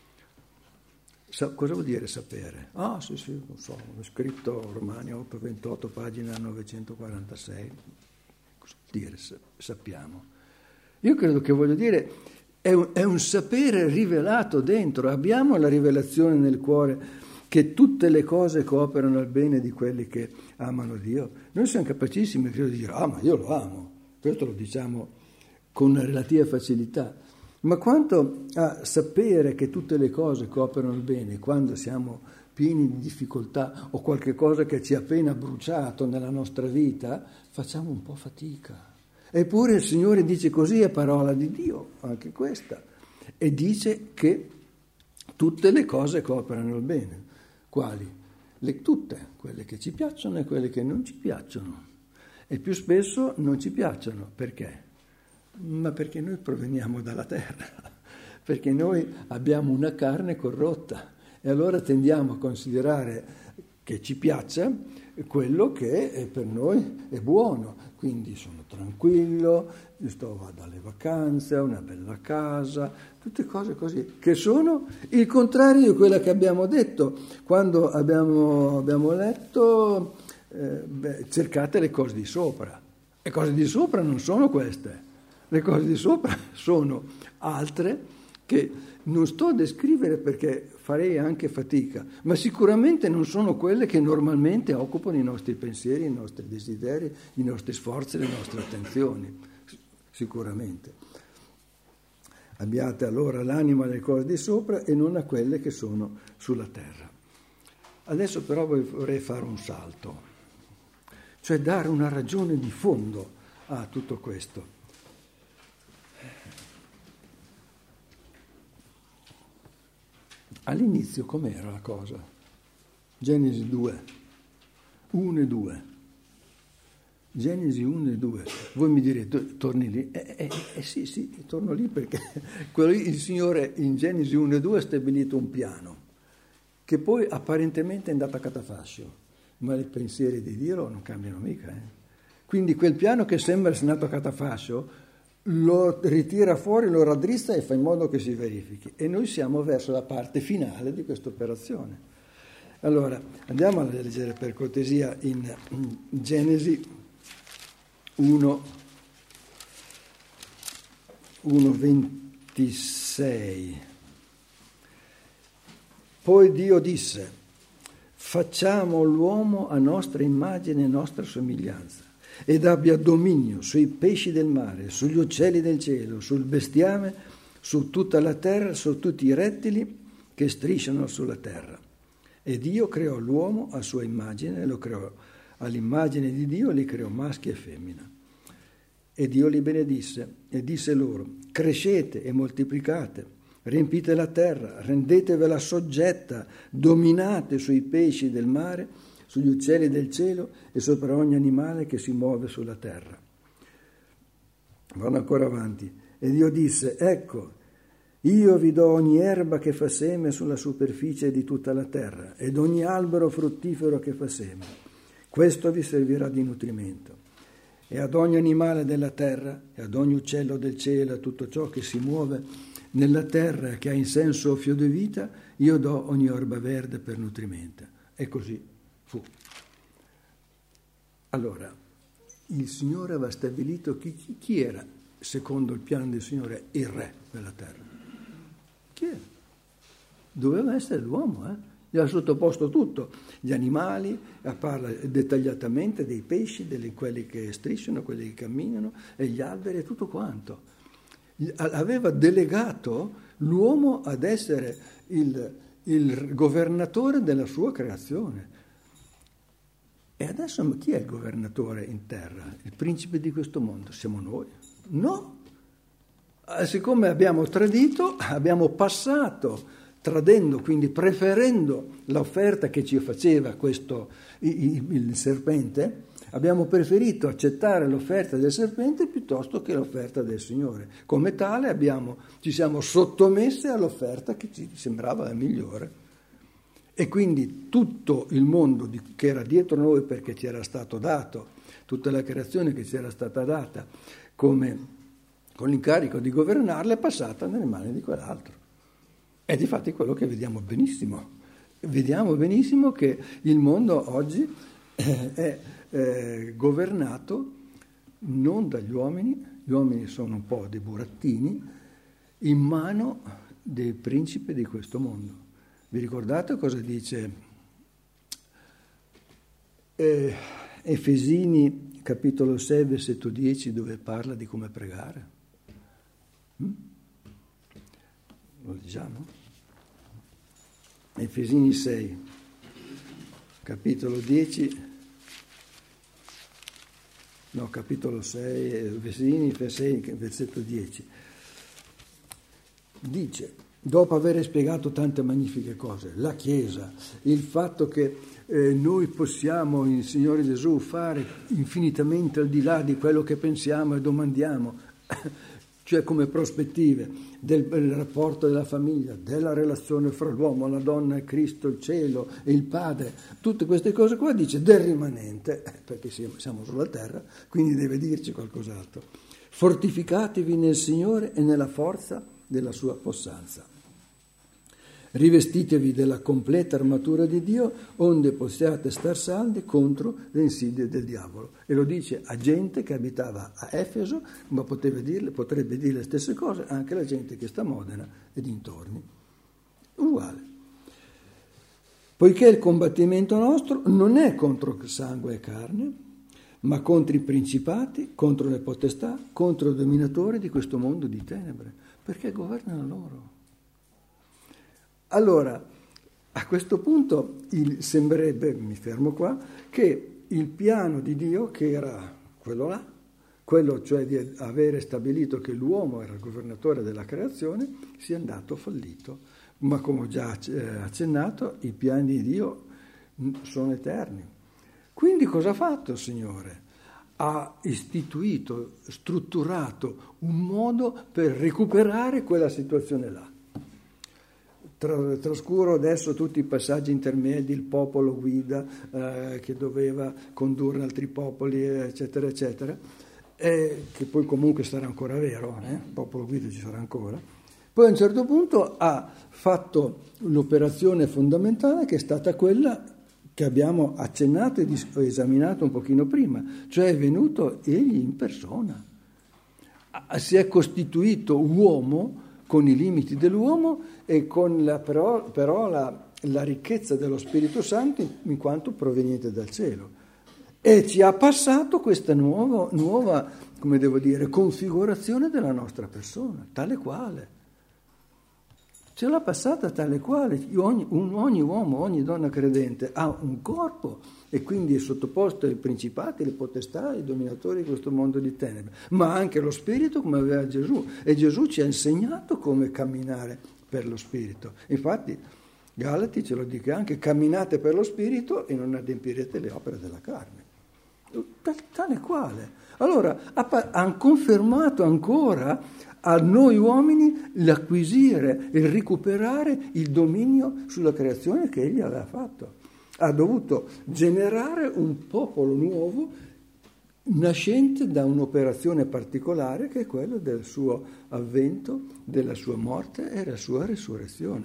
Sa- cosa vuol dire sapere? Ah, sì, sì, non so, ho scritto Romani otto ventotto, pagina novecentoquarantasei. Cosa vuol dire sappiamo? Io credo che voglio dire, è un, è un sapere rivelato dentro, abbiamo la rivelazione nel cuore che tutte le cose cooperano al bene di quelli che amano Dio. Noi siamo capacissimi credo, di dire, ah ma io lo amo, questo lo diciamo con relativa facilità, ma quanto a sapere che tutte le cose cooperano al bene quando siamo pieni di difficoltà o qualche cosa che ci ha appena bruciato nella nostra vita, facciamo un po' fatica. Eppure il Signore dice così, è parola di Dio, anche questa, e dice che tutte le cose cooperano al bene. Quali? Le, tutte, quelle che ci piacciono e quelle che non ci piacciono. E più spesso non ci piacciono. Perché? Ma perché noi proveniamo dalla terra, perché noi abbiamo una carne corrotta e allora tendiamo a considerare che ci piaccia quello che per noi è buono. Quindi sono tranquillo, sto, vado alle vacanze, ho una bella casa, tutte cose così, che sono il contrario di quello che abbiamo detto quando abbiamo, abbiamo letto eh, beh, cercate le cose di sopra. Le cose di sopra non sono queste, le cose di sopra sono altre che non sto a descrivere perché farei anche fatica, ma sicuramente non sono quelle che normalmente occupano i nostri pensieri, i nostri desideri, i nostri sforzi, le nostre attenzioni, sicuramente. Abbiate allora l'anima alle cose di sopra e non a quelle che sono sulla terra. Adesso però vorrei fare un salto, cioè dare una ragione di fondo a tutto questo. All'inizio com'era la cosa? Genesi due, uno e due. Genesi uno e due. Voi mi direte, torni lì? Eh, eh, eh sì, sì, torno lì perché quello lì, il Signore in Genesi uno e due ha stabilito un piano che poi apparentemente è andato a catafascio, ma i pensieri di Dio non cambiano mica. Eh? Quindi quel piano che sembra essere andato a catafascio lo ritira fuori, lo raddrizza e fa in modo che si verifichi. E noi siamo verso la parte finale di questa operazione. Allora, andiamo a leggere per cortesia in Genesi uno, uno ventisei. Poi Dio disse, facciamo l'uomo a nostra immagine e nostra somiglianza, ed abbia dominio sui pesci del mare, sugli uccelli del cielo, sul bestiame, su tutta la terra, su tutti i rettili che strisciano sulla terra. E Dio creò l'uomo a sua immagine, lo creò all'immagine di Dio, li creò maschi e femmina. E Dio li benedisse e disse loro, crescete e moltiplicate, riempite la terra, rendetevela soggetta, dominate sui pesci del mare, sugli uccelli del cielo e sopra ogni animale che si muove sulla terra. Vanno ancora avanti. E Dio disse, ecco, io vi do ogni erba che fa seme sulla superficie di tutta la terra ed ogni albero fruttifero che fa seme. Questo vi servirà di nutrimento. E ad ogni animale della terra e ad ogni uccello del cielo, a tutto ciò che si muove nella terra che ha in sé un soffio di vita, io do ogni erba verde per nutrimento. E così fu. Allora, il Signore aveva stabilito chi, chi, chi era, secondo il piano del Signore, il re della terra. Chi era? Doveva essere l'uomo, eh? gli ha sottoposto tutto, gli animali, parla dettagliatamente dei pesci, di quelli che strisciano, quelli che camminano, e gli alberi e tutto quanto. Aveva delegato l'uomo ad essere il, il governatore della sua creazione. E adesso chi è il governatore in terra? Il principe di questo mondo? Siamo noi? No! Siccome abbiamo tradito, abbiamo passato, tradendo, quindi preferendo l'offerta che ci faceva questo, il, il serpente, abbiamo preferito accettare l'offerta del serpente piuttosto che l'offerta del Signore. Come tale abbiamo, ci siamo sottomessi all'offerta che ci sembrava la migliore. E quindi tutto il mondo di, che era dietro noi perché ci era stato dato, tutta la creazione che ci era stata data come, con l'incarico di governarla, è passata nelle mani di quell'altro. È difatti quello che vediamo benissimo. Vediamo benissimo che il mondo oggi è eh, governato non dagli uomini, gli uomini sono un po' dei burattini, in mano del principe di questo mondo. Vi ricordate cosa dice eh, Efesini capitolo sei versetto dieci, dove parla di come pregare? Mm? Lo leggiamo? Efesini sei, capitolo dieci, no, capitolo sei, Efesini sei, versetto dieci. Dice, dopo aver spiegato tante magnifiche cose, la Chiesa, il fatto che eh, noi possiamo, il Signore Gesù, fare infinitamente al di là di quello che pensiamo e domandiamo, cioè come prospettive del, del rapporto della famiglia, della relazione fra l'uomo, la donna e Cristo, il cielo e il Padre, tutte queste cose qua, dice del rimanente, perché siamo sulla terra, quindi deve dirci qualcos'altro. Fortificatevi nel Signore e nella forza della sua possanza. Rivestitevi della completa armatura di Dio, onde possiate star saldi contro le insidie del diavolo. E lo dice a gente che abitava a Efeso, ma potrebbe dire, potrebbe dire le stesse cose anche la gente che sta a Modena e dintorni. Uguale. Poiché il combattimento nostro non è contro sangue e carne, ma contro i principati, contro le potestà, contro i dominatori di questo mondo di tenebre, perché governano loro. Allora, a questo punto il, sembrerebbe, mi fermo qua, che il piano di Dio, che era quello là, quello cioè di avere stabilito che l'uomo era il governatore della creazione, sia andato fallito. Ma come ho già accennato, i piani di Dio sono eterni. Quindi cosa ha fatto il Signore? Ha istituito, strutturato un modo per recuperare quella situazione là. Trascuro adesso tutti i passaggi intermedi, il popolo guida eh, che doveva condurre altri popoli, eccetera, eccetera, eh, che poi comunque sarà ancora vero, eh? Il popolo guida ci sarà ancora. Poi a un certo punto ha fatto l'operazione fondamentale che è stata quella che abbiamo accennato e esaminato un pochino prima, cioè è venuto egli in persona. Si è costituito uomo con i limiti dell'uomo e con la, però, però la, la ricchezza dello Spirito Santo in quanto proveniente dal cielo. E ci ha passato questa nuova, nuova, come devo dire, configurazione della nostra persona, tale quale. Ce l'ha passata tale quale. Ogni, un, ogni uomo, ogni donna credente ha un corpo e quindi è sottoposto ai principati, alle potestà, ai dominatori di questo mondo di tenebre, ma anche lo spirito come aveva Gesù. E Gesù ci ha insegnato come camminare per lo spirito. Infatti Galati ce lo dice anche, camminate per lo spirito e non adempirete le opere della carne. Tale quale. Allora ha confermato ancora a noi uomini l'acquisire e recuperare il dominio sulla creazione che egli aveva fatto. Ha dovuto generare un popolo nuovo nascente da un'operazione particolare che è quella del suo avvento, della sua morte e della sua risurrezione.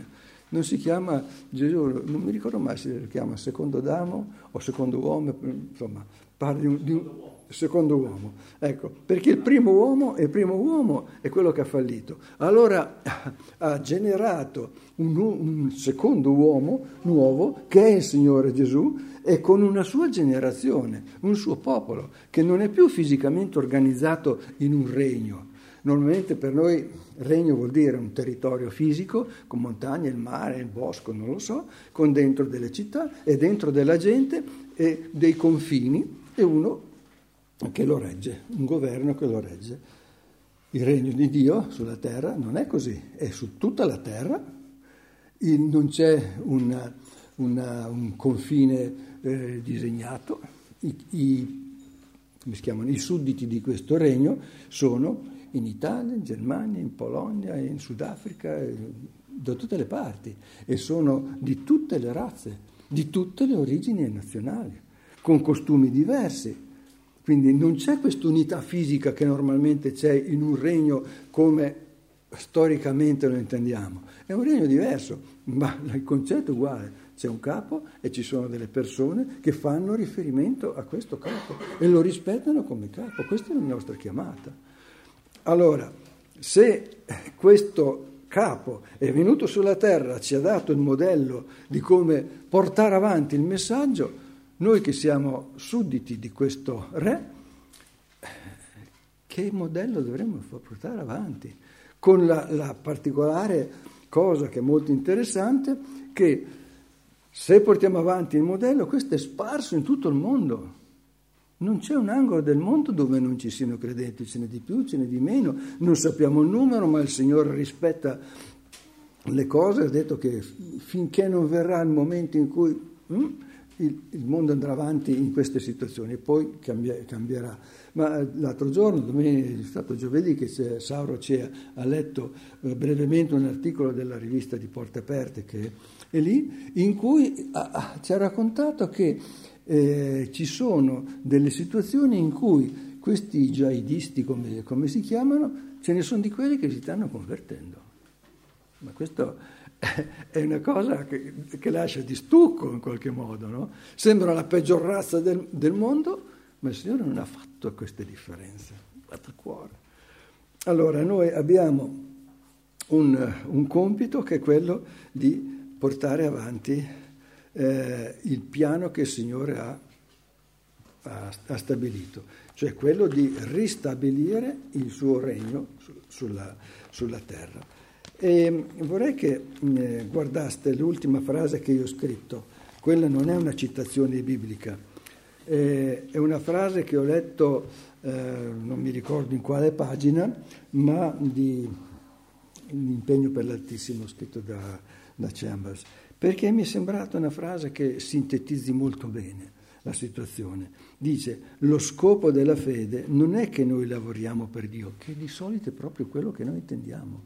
Non si chiama Gesù, non mi ricordo mai se lo chiama secondo Adamo o secondo uomo, insomma, parla di un, di un secondo uomo. Ecco, perché il primo uomo, il primo uomo è quello che ha fallito. Allora ha generato un, un secondo uomo nuovo, che è il Signore Gesù, e con una sua generazione, un suo popolo, che non è più fisicamente organizzato in un regno. Normalmente per noi regno vuol dire un territorio fisico, con montagne, il mare, il bosco, non lo so, con dentro delle città e dentro della gente e dei confini e uno che lo regge, un governo che lo regge. Il regno di Dio sulla terra non è così, è su tutta la terra, il, non c'è una, una, un confine eh, disegnato, I, i, come si chiamano, i sudditi di questo regno sono in Italia, in Germania, in Polonia, in Sudafrica, da tutte le parti, e sono di tutte le razze, di tutte le origini nazionali, con costumi diversi. Quindi non c'è quest'unità fisica che normalmente c'è in un regno come storicamente lo intendiamo. È un regno diverso, ma il concetto è uguale. C'è un capo e ci sono delle persone che fanno riferimento a questo capo e lo rispettano come capo. Questa è la nostra chiamata. Allora, se questo capo è venuto sulla terra, ci ha dato il modello di come portare avanti il messaggio, noi che siamo sudditi di questo re, che modello dovremmo portare avanti? Con la, la particolare cosa che è molto interessante, che se portiamo avanti il modello, questo è sparso in tutto il mondo. Non c'è un angolo del mondo dove non ci siano credenti, ce n'è di più, ce n'è di meno, non sappiamo il numero, ma il Signore rispetta le cose, ha detto che finché non verrà il momento in cui hm, il, il mondo andrà avanti in queste situazioni, poi cambia, cambierà. Ma l'altro giorno, domenica, è stato giovedì, che Sauro ci ha letto eh, brevemente un articolo della rivista di Porte Aperte, che è lì, in cui ha, ha, ci ha raccontato che Eh, ci sono delle situazioni in cui questi jihadisti, come, come si chiamano, ce ne sono di quelli che si stanno convertendo. Ma questo è, è una cosa che, che lascia di stucco in qualche modo, no? Sembra la peggior razza del, del mondo, ma il Signore non ha fatto queste differenze. Guarda il cuore. Allora, noi abbiamo un, un compito che è quello di portare avanti Eh, il piano che il Signore ha, ha, ha stabilito, cioè quello di ristabilire il suo regno su, sulla, sulla terra. E vorrei che eh, guardaste l'ultima frase che io ho scritto. Quella non è una citazione biblica, eh, è una frase che ho letto, eh, non mi ricordo in quale pagina, ma di un impegno per l'Altissimo scritto da, da Chambers, perché mi è sembrata una frase che sintetizzi molto bene la situazione. Dice: lo scopo della fede non è che noi lavoriamo per Dio, che di solito è proprio quello che noi intendiamo.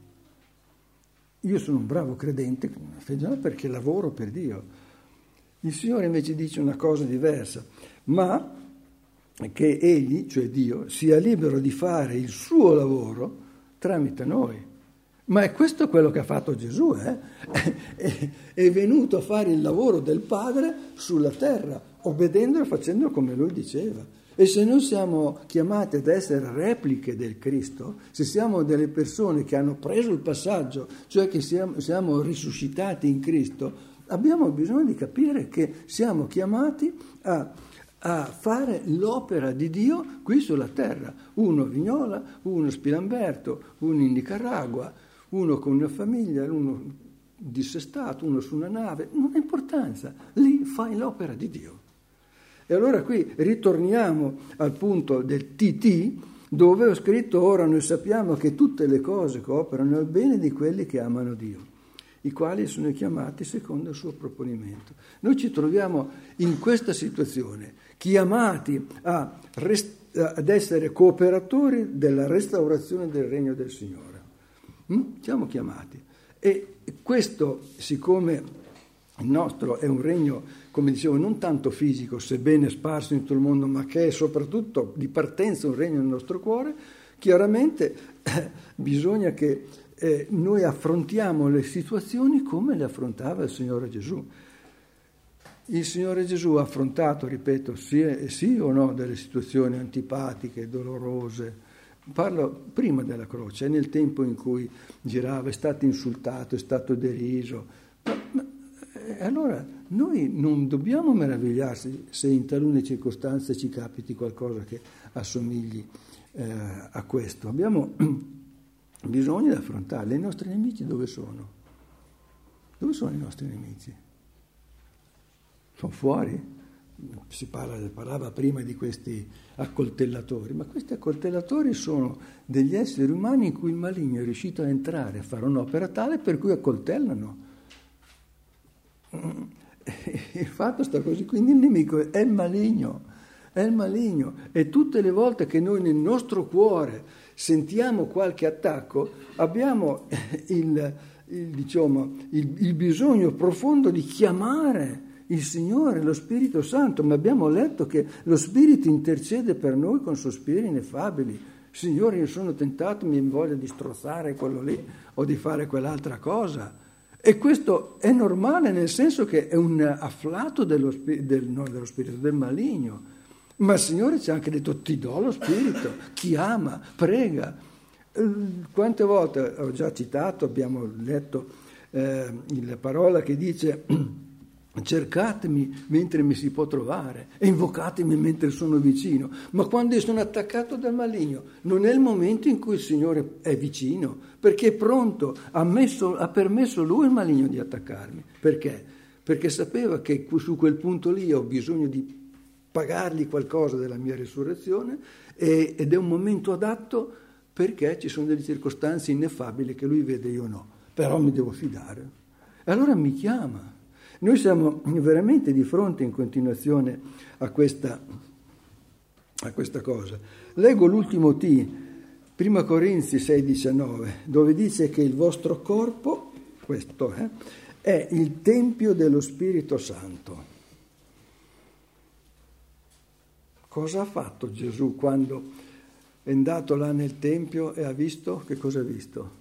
Io sono un bravo credente, perché lavoro per Dio. Il Signore invece dice una cosa diversa, ma che Egli, cioè Dio, sia libero di fare il suo lavoro tramite noi. Ma è questo quello che ha fatto Gesù, eh? è, è venuto a fare il lavoro del Padre sulla terra, obbedendo e facendo come Lui diceva. E se noi siamo chiamati ad essere repliche del Cristo, se siamo delle persone che hanno preso il passaggio, cioè che siamo, siamo risuscitati in Cristo, abbiamo bisogno di capire che siamo chiamati a, a fare l'opera di Dio qui sulla terra. Uno a Vignola, uno a Spilamberto, uno in Nicaragua, uno con una famiglia, uno dissestato, uno su una nave, non ha importanza, lì fai l'opera di Dio. E allora qui ritorniamo al punto del T T, dove ho scritto: ora noi sappiamo che tutte le cose cooperano al bene di quelli che amano Dio, i quali sono chiamati secondo il suo proponimento. Noi ci troviamo in questa situazione, chiamati a rest- ad essere cooperatori della restaurazione del regno del Signore. Siamo chiamati, e questo, siccome il nostro è un regno, come dicevo, non tanto fisico, sebbene sparso in tutto il mondo, ma che è soprattutto di partenza un regno nel nostro cuore, chiaramente eh, bisogna che eh, noi affrontiamo le situazioni come le affrontava il Signore Gesù. Il Signore Gesù ha affrontato, ripeto, sì, sì o no, delle situazioni antipatiche, dolorose. Parlo prima della croce, nel tempo in cui girava, è stato insultato, è stato deriso. Ma, ma, eh, allora noi non dobbiamo meravigliarsi se in talune circostanze ci capiti qualcosa che assomigli eh, a questo. Abbiamo bisogno di affrontarle. I nostri nemici dove sono? Dove sono i nostri nemici? Sono fuori? Si parla, parlava prima di questi accoltellatori, ma questi accoltellatori sono degli esseri umani in cui il maligno è riuscito a entrare, a fare un'opera tale per cui accoltellano. Il fatto sta così, quindi il nemico è il maligno, è il maligno, e tutte le volte che noi nel nostro cuore sentiamo qualche attacco, abbiamo il, il, diciamo, il, il bisogno profondo di chiamare il Signore, lo Spirito Santo, ma abbiamo letto che lo Spirito intercede per noi con sospiri ineffabili. Signore, io sono tentato, mi voglio di strozzare quello lì o di fare quell'altra cosa. E questo è normale, nel senso che è un afflato dello, del, non dello Spirito, del maligno. Ma il Signore ci ha anche detto: ti do lo Spirito, chiama, prega. Quante volte ho già citato, abbiamo letto eh, la parola che dice: cercatemi mentre mi si può trovare e invocatemi mentre sono vicino. Ma quando io sono attaccato dal maligno non è il momento in cui il Signore è vicino, perché è pronto, ha, messo, ha permesso Lui il maligno di attaccarmi. Perché? Perché sapeva che su quel punto lì ho bisogno di pagargli qualcosa della mia risurrezione, e, ed è un momento adatto, perché ci sono delle circostanze ineffabili che Lui vede e io no, però mi devo fidare. E allora mi chiama. Noi siamo veramente di fronte in continuazione a questa, a questa cosa. Leggo l'ultimo T, prima Corinzi sei diciannove, dove dice che il vostro corpo, questo eh, è il tempio dello Spirito Santo. Cosa ha fatto Gesù quando è andato là nel tempio e ha visto? Che cosa ha visto?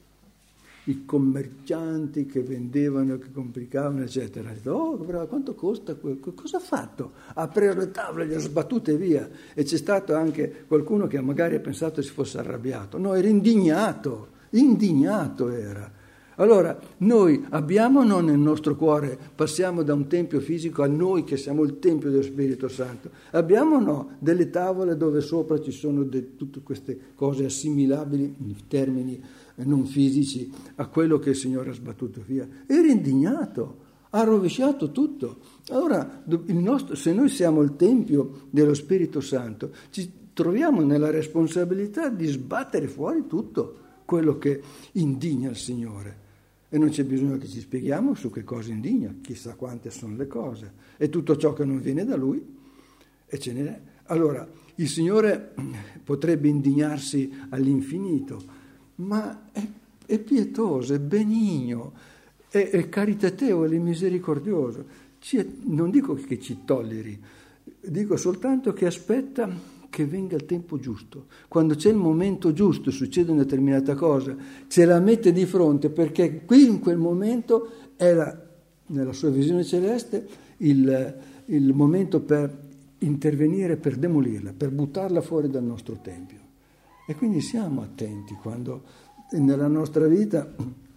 I commercianti che vendevano, che complicavano, eccetera. Ha detto: oh, bravo, quanto costa? Cosa ha fatto? Ha preso le tavole, le ha sbattute via. E c'è stato anche qualcuno che magari ha pensato si fosse arrabbiato. No, era indignato, indignato era. Allora, noi abbiamo o no nel nostro cuore, passiamo da un tempio fisico a noi che siamo il tempio dello Spirito Santo, abbiamo o no delle tavole dove sopra ci sono de, tutte queste cose assimilabili in termini non fisici a quello che il Signore ha sbattuto via? Era indignato, ha rovesciato tutto. Allora, il nostro, se noi siamo il tempio dello Spirito Santo, ci troviamo nella responsabilità di sbattere fuori tutto quello che indigna il Signore. E non c'è bisogno che ci spieghiamo su che cosa indigna, chissà quante sono le cose. E tutto ciò che non viene da Lui, e ce n'è. Allora, il Signore potrebbe indignarsi all'infinito, ma è, è pietoso, è benigno, è, è caritatevole, è misericordioso. Ci è, non dico che ci tolleri, dico soltanto che aspetta che venga il tempo giusto. Quando c'è il momento giusto, succede una determinata cosa, ce la mette di fronte, perché qui in quel momento era, nella sua visione celeste, il, il momento per intervenire, per demolirla, per buttarla fuori dal nostro tempio. E quindi siamo attenti quando nella nostra vita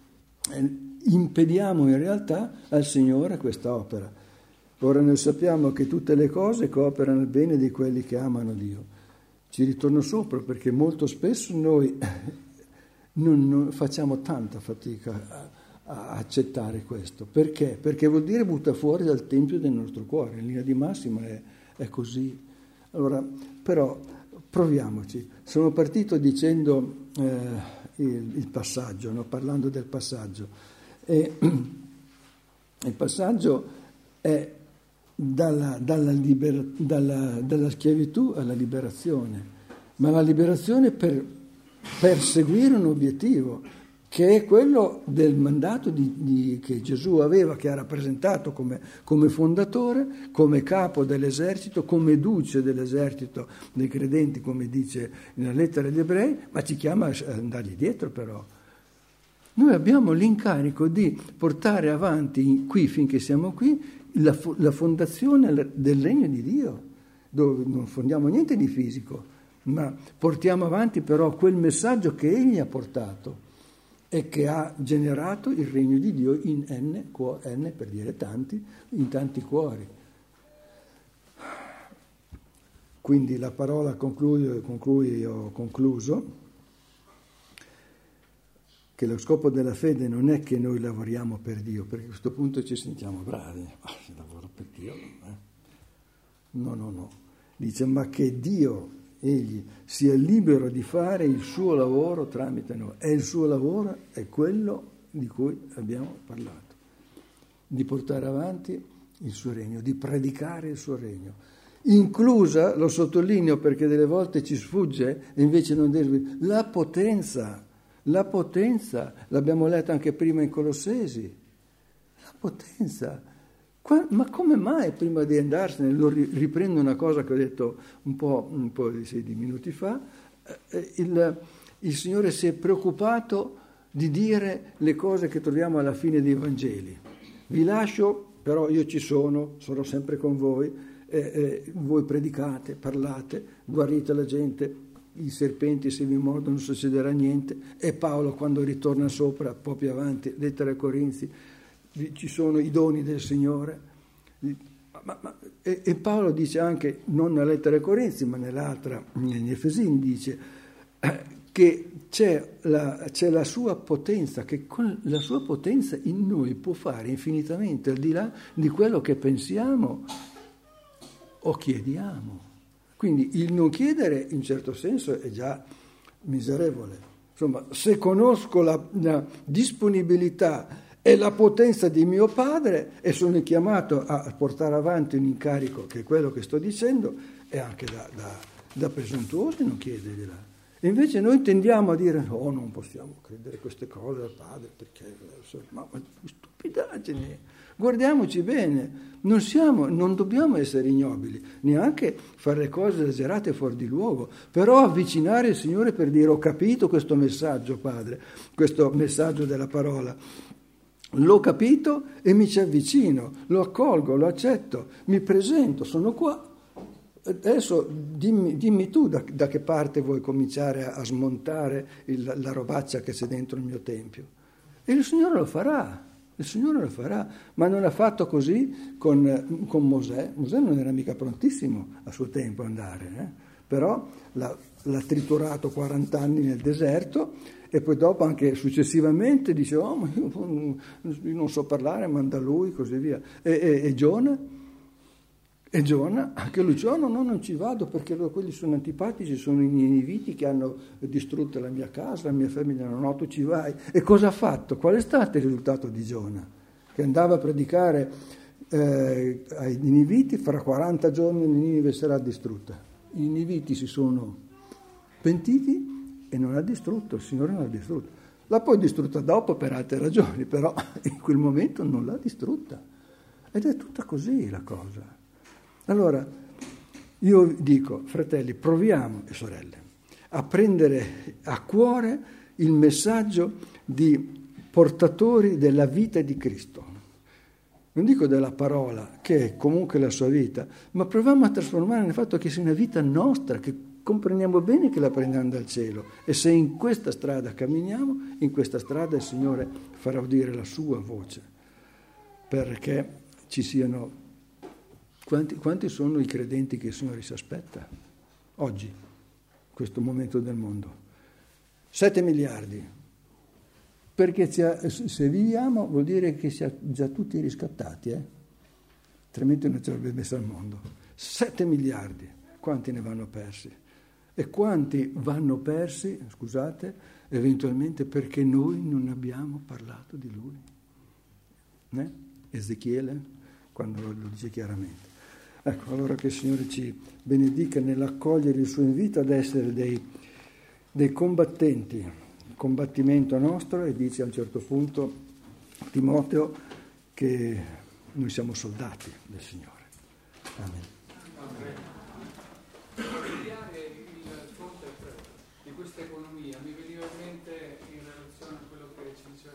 impediamo in realtà al Signore questa opera. Ora noi sappiamo che tutte le cose cooperano al bene di quelli che amano Dio. Ci ritorno sopra perché molto spesso noi non, non facciamo tanta fatica a, a accettare questo. Perché? Perché vuol dire butta fuori dal tempio del nostro cuore. In linea di massima è, è così. Allora, però, proviamoci. Sono partito dicendo eh, il, il passaggio, no? Parlando del passaggio. E il passaggio è Dalla, dalla, liber, dalla, dalla schiavitù alla liberazione, ma la liberazione per perseguire un obiettivo, che è quello del mandato di, di, che Gesù aveva, che ha rappresentato come, come fondatore, come capo dell'esercito, come duce dell'esercito dei credenti, come dice nella lettera agli ebrei, ma ci chiama ad andargli dietro però. Noi abbiamo l'incarico di portare avanti qui, finché siamo qui, la, la fondazione del regno di Dio, dove non fondiamo niente di fisico, ma portiamo avanti però quel messaggio che Egli ha portato e che ha generato il regno di Dio in N, N per dire tanti, in tanti cuori. Quindi la parola con cui, con cui ho concluso, che lo scopo della fede non è che noi lavoriamo per Dio, perché a questo punto ci sentiamo bravi, ah, se lavoro per Dio, eh? no, no, no, dice ma che Dio, Egli, sia libero di fare il suo lavoro tramite noi, e il suo lavoro è quello di cui abbiamo parlato, di portare avanti il suo regno, di predicare il suo regno, inclusa, lo sottolineo perché delle volte ci sfugge, e invece non deve, la potenza. La potenza, l'abbiamo letto anche prima in Colossesi, la potenza. Qua, ma come mai prima di andarsene, lo riprendo una cosa che ho detto un po', un po' di, sì, di minuti fa, eh, il, il Signore si è preoccupato di dire le cose che troviamo alla fine dei Vangeli. Vi lascio, però io ci sono, sarò sempre con voi, eh, eh, voi predicate, parlate, guarite la gente, i serpenti se vi mordono non succederà niente, e Paolo quando ritorna sopra, un po' più avanti, lettera ai Corinzi, ci sono i doni del Signore, ma, ma, e, e Paolo dice anche, non nella lettera ai Corinzi ma nell'altra, negli Efesini, dice eh, che c'è la, c'è la sua potenza, che con la sua potenza in noi può fare infinitamente al di là di quello che pensiamo o chiediamo. Quindi il non chiedere in certo senso è già miserevole. Insomma, se conosco la, la disponibilità e la potenza di mio padre e sono chiamato a portare avanti un incarico che è quello che sto dicendo, è anche da, da, da presuntuosi non chiedergliela. E invece noi tendiamo a dire no, non possiamo credere queste cose al padre perché ma, ma stupidaggini. Guardiamoci bene, non siamo, non dobbiamo essere ignobili, neanche fare le cose esagerate fuori di luogo, però avvicinare il Signore per dire ho capito questo messaggio, Padre, questo messaggio della parola, l'ho capito e mi ci avvicino, lo accolgo, lo accetto, mi presento, sono qua. Adesso dimmi, dimmi tu da, da che parte vuoi cominciare a, a smontare il, la robaccia che c'è dentro il mio tempio. E il Signore lo farà. Il Signore lo farà, ma non ha fatto così con, con Mosè. Mosè non era mica prontissimo a suo tempo andare, eh? Però l'ha, l'ha triturato quaranta anni nel deserto e poi dopo anche successivamente dice oh ma io non, io non so parlare, manda lui, così via. E, e, e Giona? E Giona, anche lui dice, oh, no, no, non ci vado perché quelli sono antipatici, sono i niniviti che hanno distrutto la mia casa, la mia famiglia, no, no, tu ci vai. E cosa ha fatto? Qual è stato il risultato di Giona? Che andava a predicare eh, ai niniviti, fra quaranta giorni Ninive sarà distrutta. I niniviti si sono pentiti e non l'ha distrutto, il Signore non l'ha distrutto. L'ha poi distrutta dopo per altre ragioni, però in quel momento non l'ha distrutta. Ed è tutta così la cosa. Allora, io dico, fratelli, proviamo, e sorelle, a prendere a cuore il messaggio di portatori della vita di Cristo. Non dico della parola, che è comunque la sua vita, ma proviamo a trasformare nel fatto che sia una vita nostra, che comprendiamo bene che la prendiamo dal cielo. E se in questa strada camminiamo, in questa strada il Signore farà udire la sua voce, perché ci siano... Quanti, quanti sono i credenti che il Signore si aspetta oggi, in questo momento del mondo? Sette miliardi. Perché se viviamo vuol dire che siamo già tutti riscattati, eh? Altrimenti non ci avrebbe messo al mondo. Sette miliardi. Quanti ne vanno persi? E quanti vanno persi, scusate, eventualmente perché noi non abbiamo parlato di Lui? Eh? Ezechiele, quando lo dice chiaramente. Ecco, allora che il Signore ci benedica nell'accogliere il suo invito ad essere dei, dei combattenti, il combattimento nostro, e dice a un certo punto Timoteo che noi siamo soldati del Signore. Amen. Per studiare il fronte di questa economia mi veniva in mente in relazione a quello che ci diceva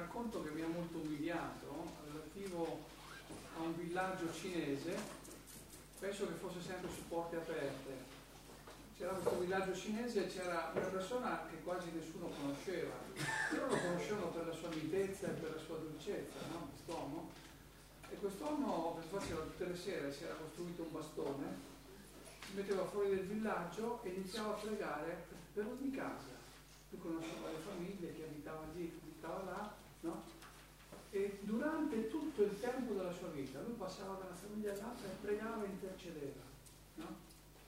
racconto che mi ha molto umiliato, relativo a un villaggio cinese, penso che fosse sempre su Porte Aperte. C'era questo villaggio cinese e c'era una persona che quasi nessuno conosceva, però lo conoscevano per la sua mitezza e per la sua dolcezza, no? Quest'uomo. E quest'uomo, che faceva tutte le sere, si era costruito un bastone, si metteva fuori del villaggio e iniziava a pregare per ogni casa. Lui conosceva le famiglie, chi abitava lì, chi abitava là, no? E durante tutto il tempo della sua vita lui passava da una famiglia all'altra e pregava e intercedeva, no?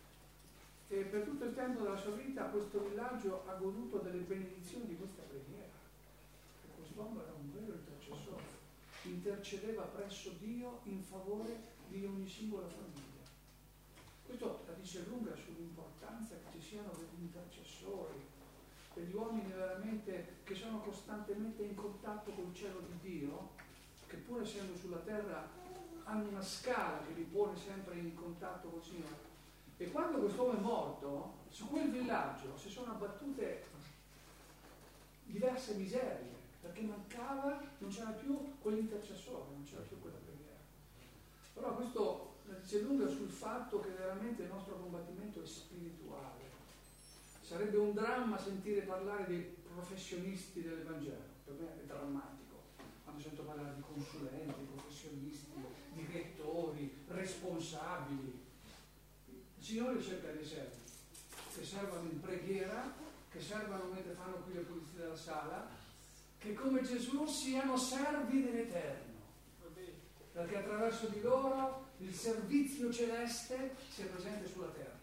E per tutto il tempo della sua vita questo villaggio ha goduto delle benedizioni di questa preghiera. E quest'uomo era un vero intercessore, intercedeva presso Dio in favore di ogni singola famiglia. Questo la dice lunga sull'importanza che ci siano degli intercessori, degli uomini veramente che sono costantemente in contatto col cielo di Dio, che pur essendo sulla terra hanno una scala che li pone sempre in contatto col Signore. E quando quest'uomo è morto, su quel villaggio si sono abbattute diverse miserie, perché mancava, non c'era più quell'intercessore, non c'era più quella preghiera. Però questo la dice lunga sul fatto che veramente il nostro combattimento è spirituale. Sarebbe un dramma sentire parlare dei professionisti dell'Evangelo, per me è drammatico. Quando sento parlare di consulenti, professionisti, direttori, responsabili. Il Signore cerca dei servi, che servono in preghiera, che servono mentre fanno qui le pulizie della sala, che come Gesù siano servi dell'Eterno, perché attraverso di loro il servizio celeste sia presente sulla terra.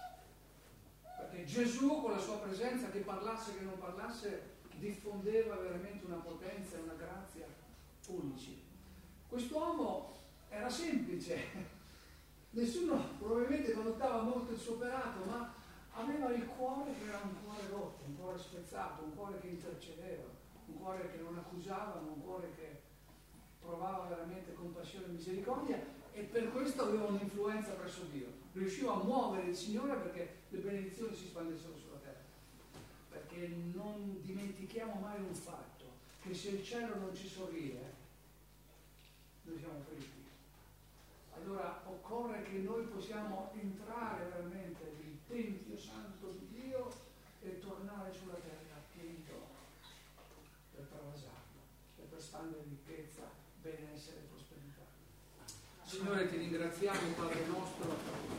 Perché Gesù con la sua presenza, che parlasse che non parlasse, diffondeva veramente una potenza e una grazia unici. Quest'uomo era semplice, nessuno probabilmente valutava molto il suo operato, ma aveva il cuore che era un cuore rotto, un cuore spezzato, un cuore che intercedeva, un cuore che non accusava, un cuore che provava veramente compassione e misericordia, e per questo aveva un'influenza presso Dio. Riusciva a muovere il Signore perché le benedizioni si spandessero sulla terra. Perché non dimentichiamo mai un fatto, che se il cielo non ci sorride, noi siamo fritti. Allora occorre che noi possiamo entrare veramente nel Tempio Santo di Dio e tornare sulla terra pieni d'oro per travasarlo, per spandere ricchezza, benessere e prosperità. Signore, ti ringraziamo, Padre nostro,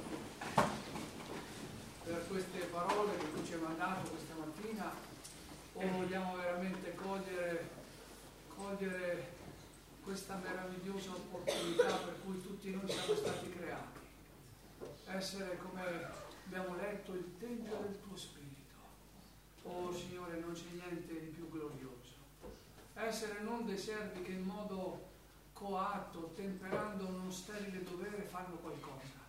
per queste parole che tu ci hai mandato questa mattina. O vogliamo veramente cogliere, cogliere questa meravigliosa opportunità per cui tutti noi siamo stati creati, essere, come abbiamo letto, il Tempio del tuo Spirito. Oh Signore, non c'è niente di più glorioso. Essere non dei servi che in modo coatto, temperando uno sterile dovere, fanno qualcosa,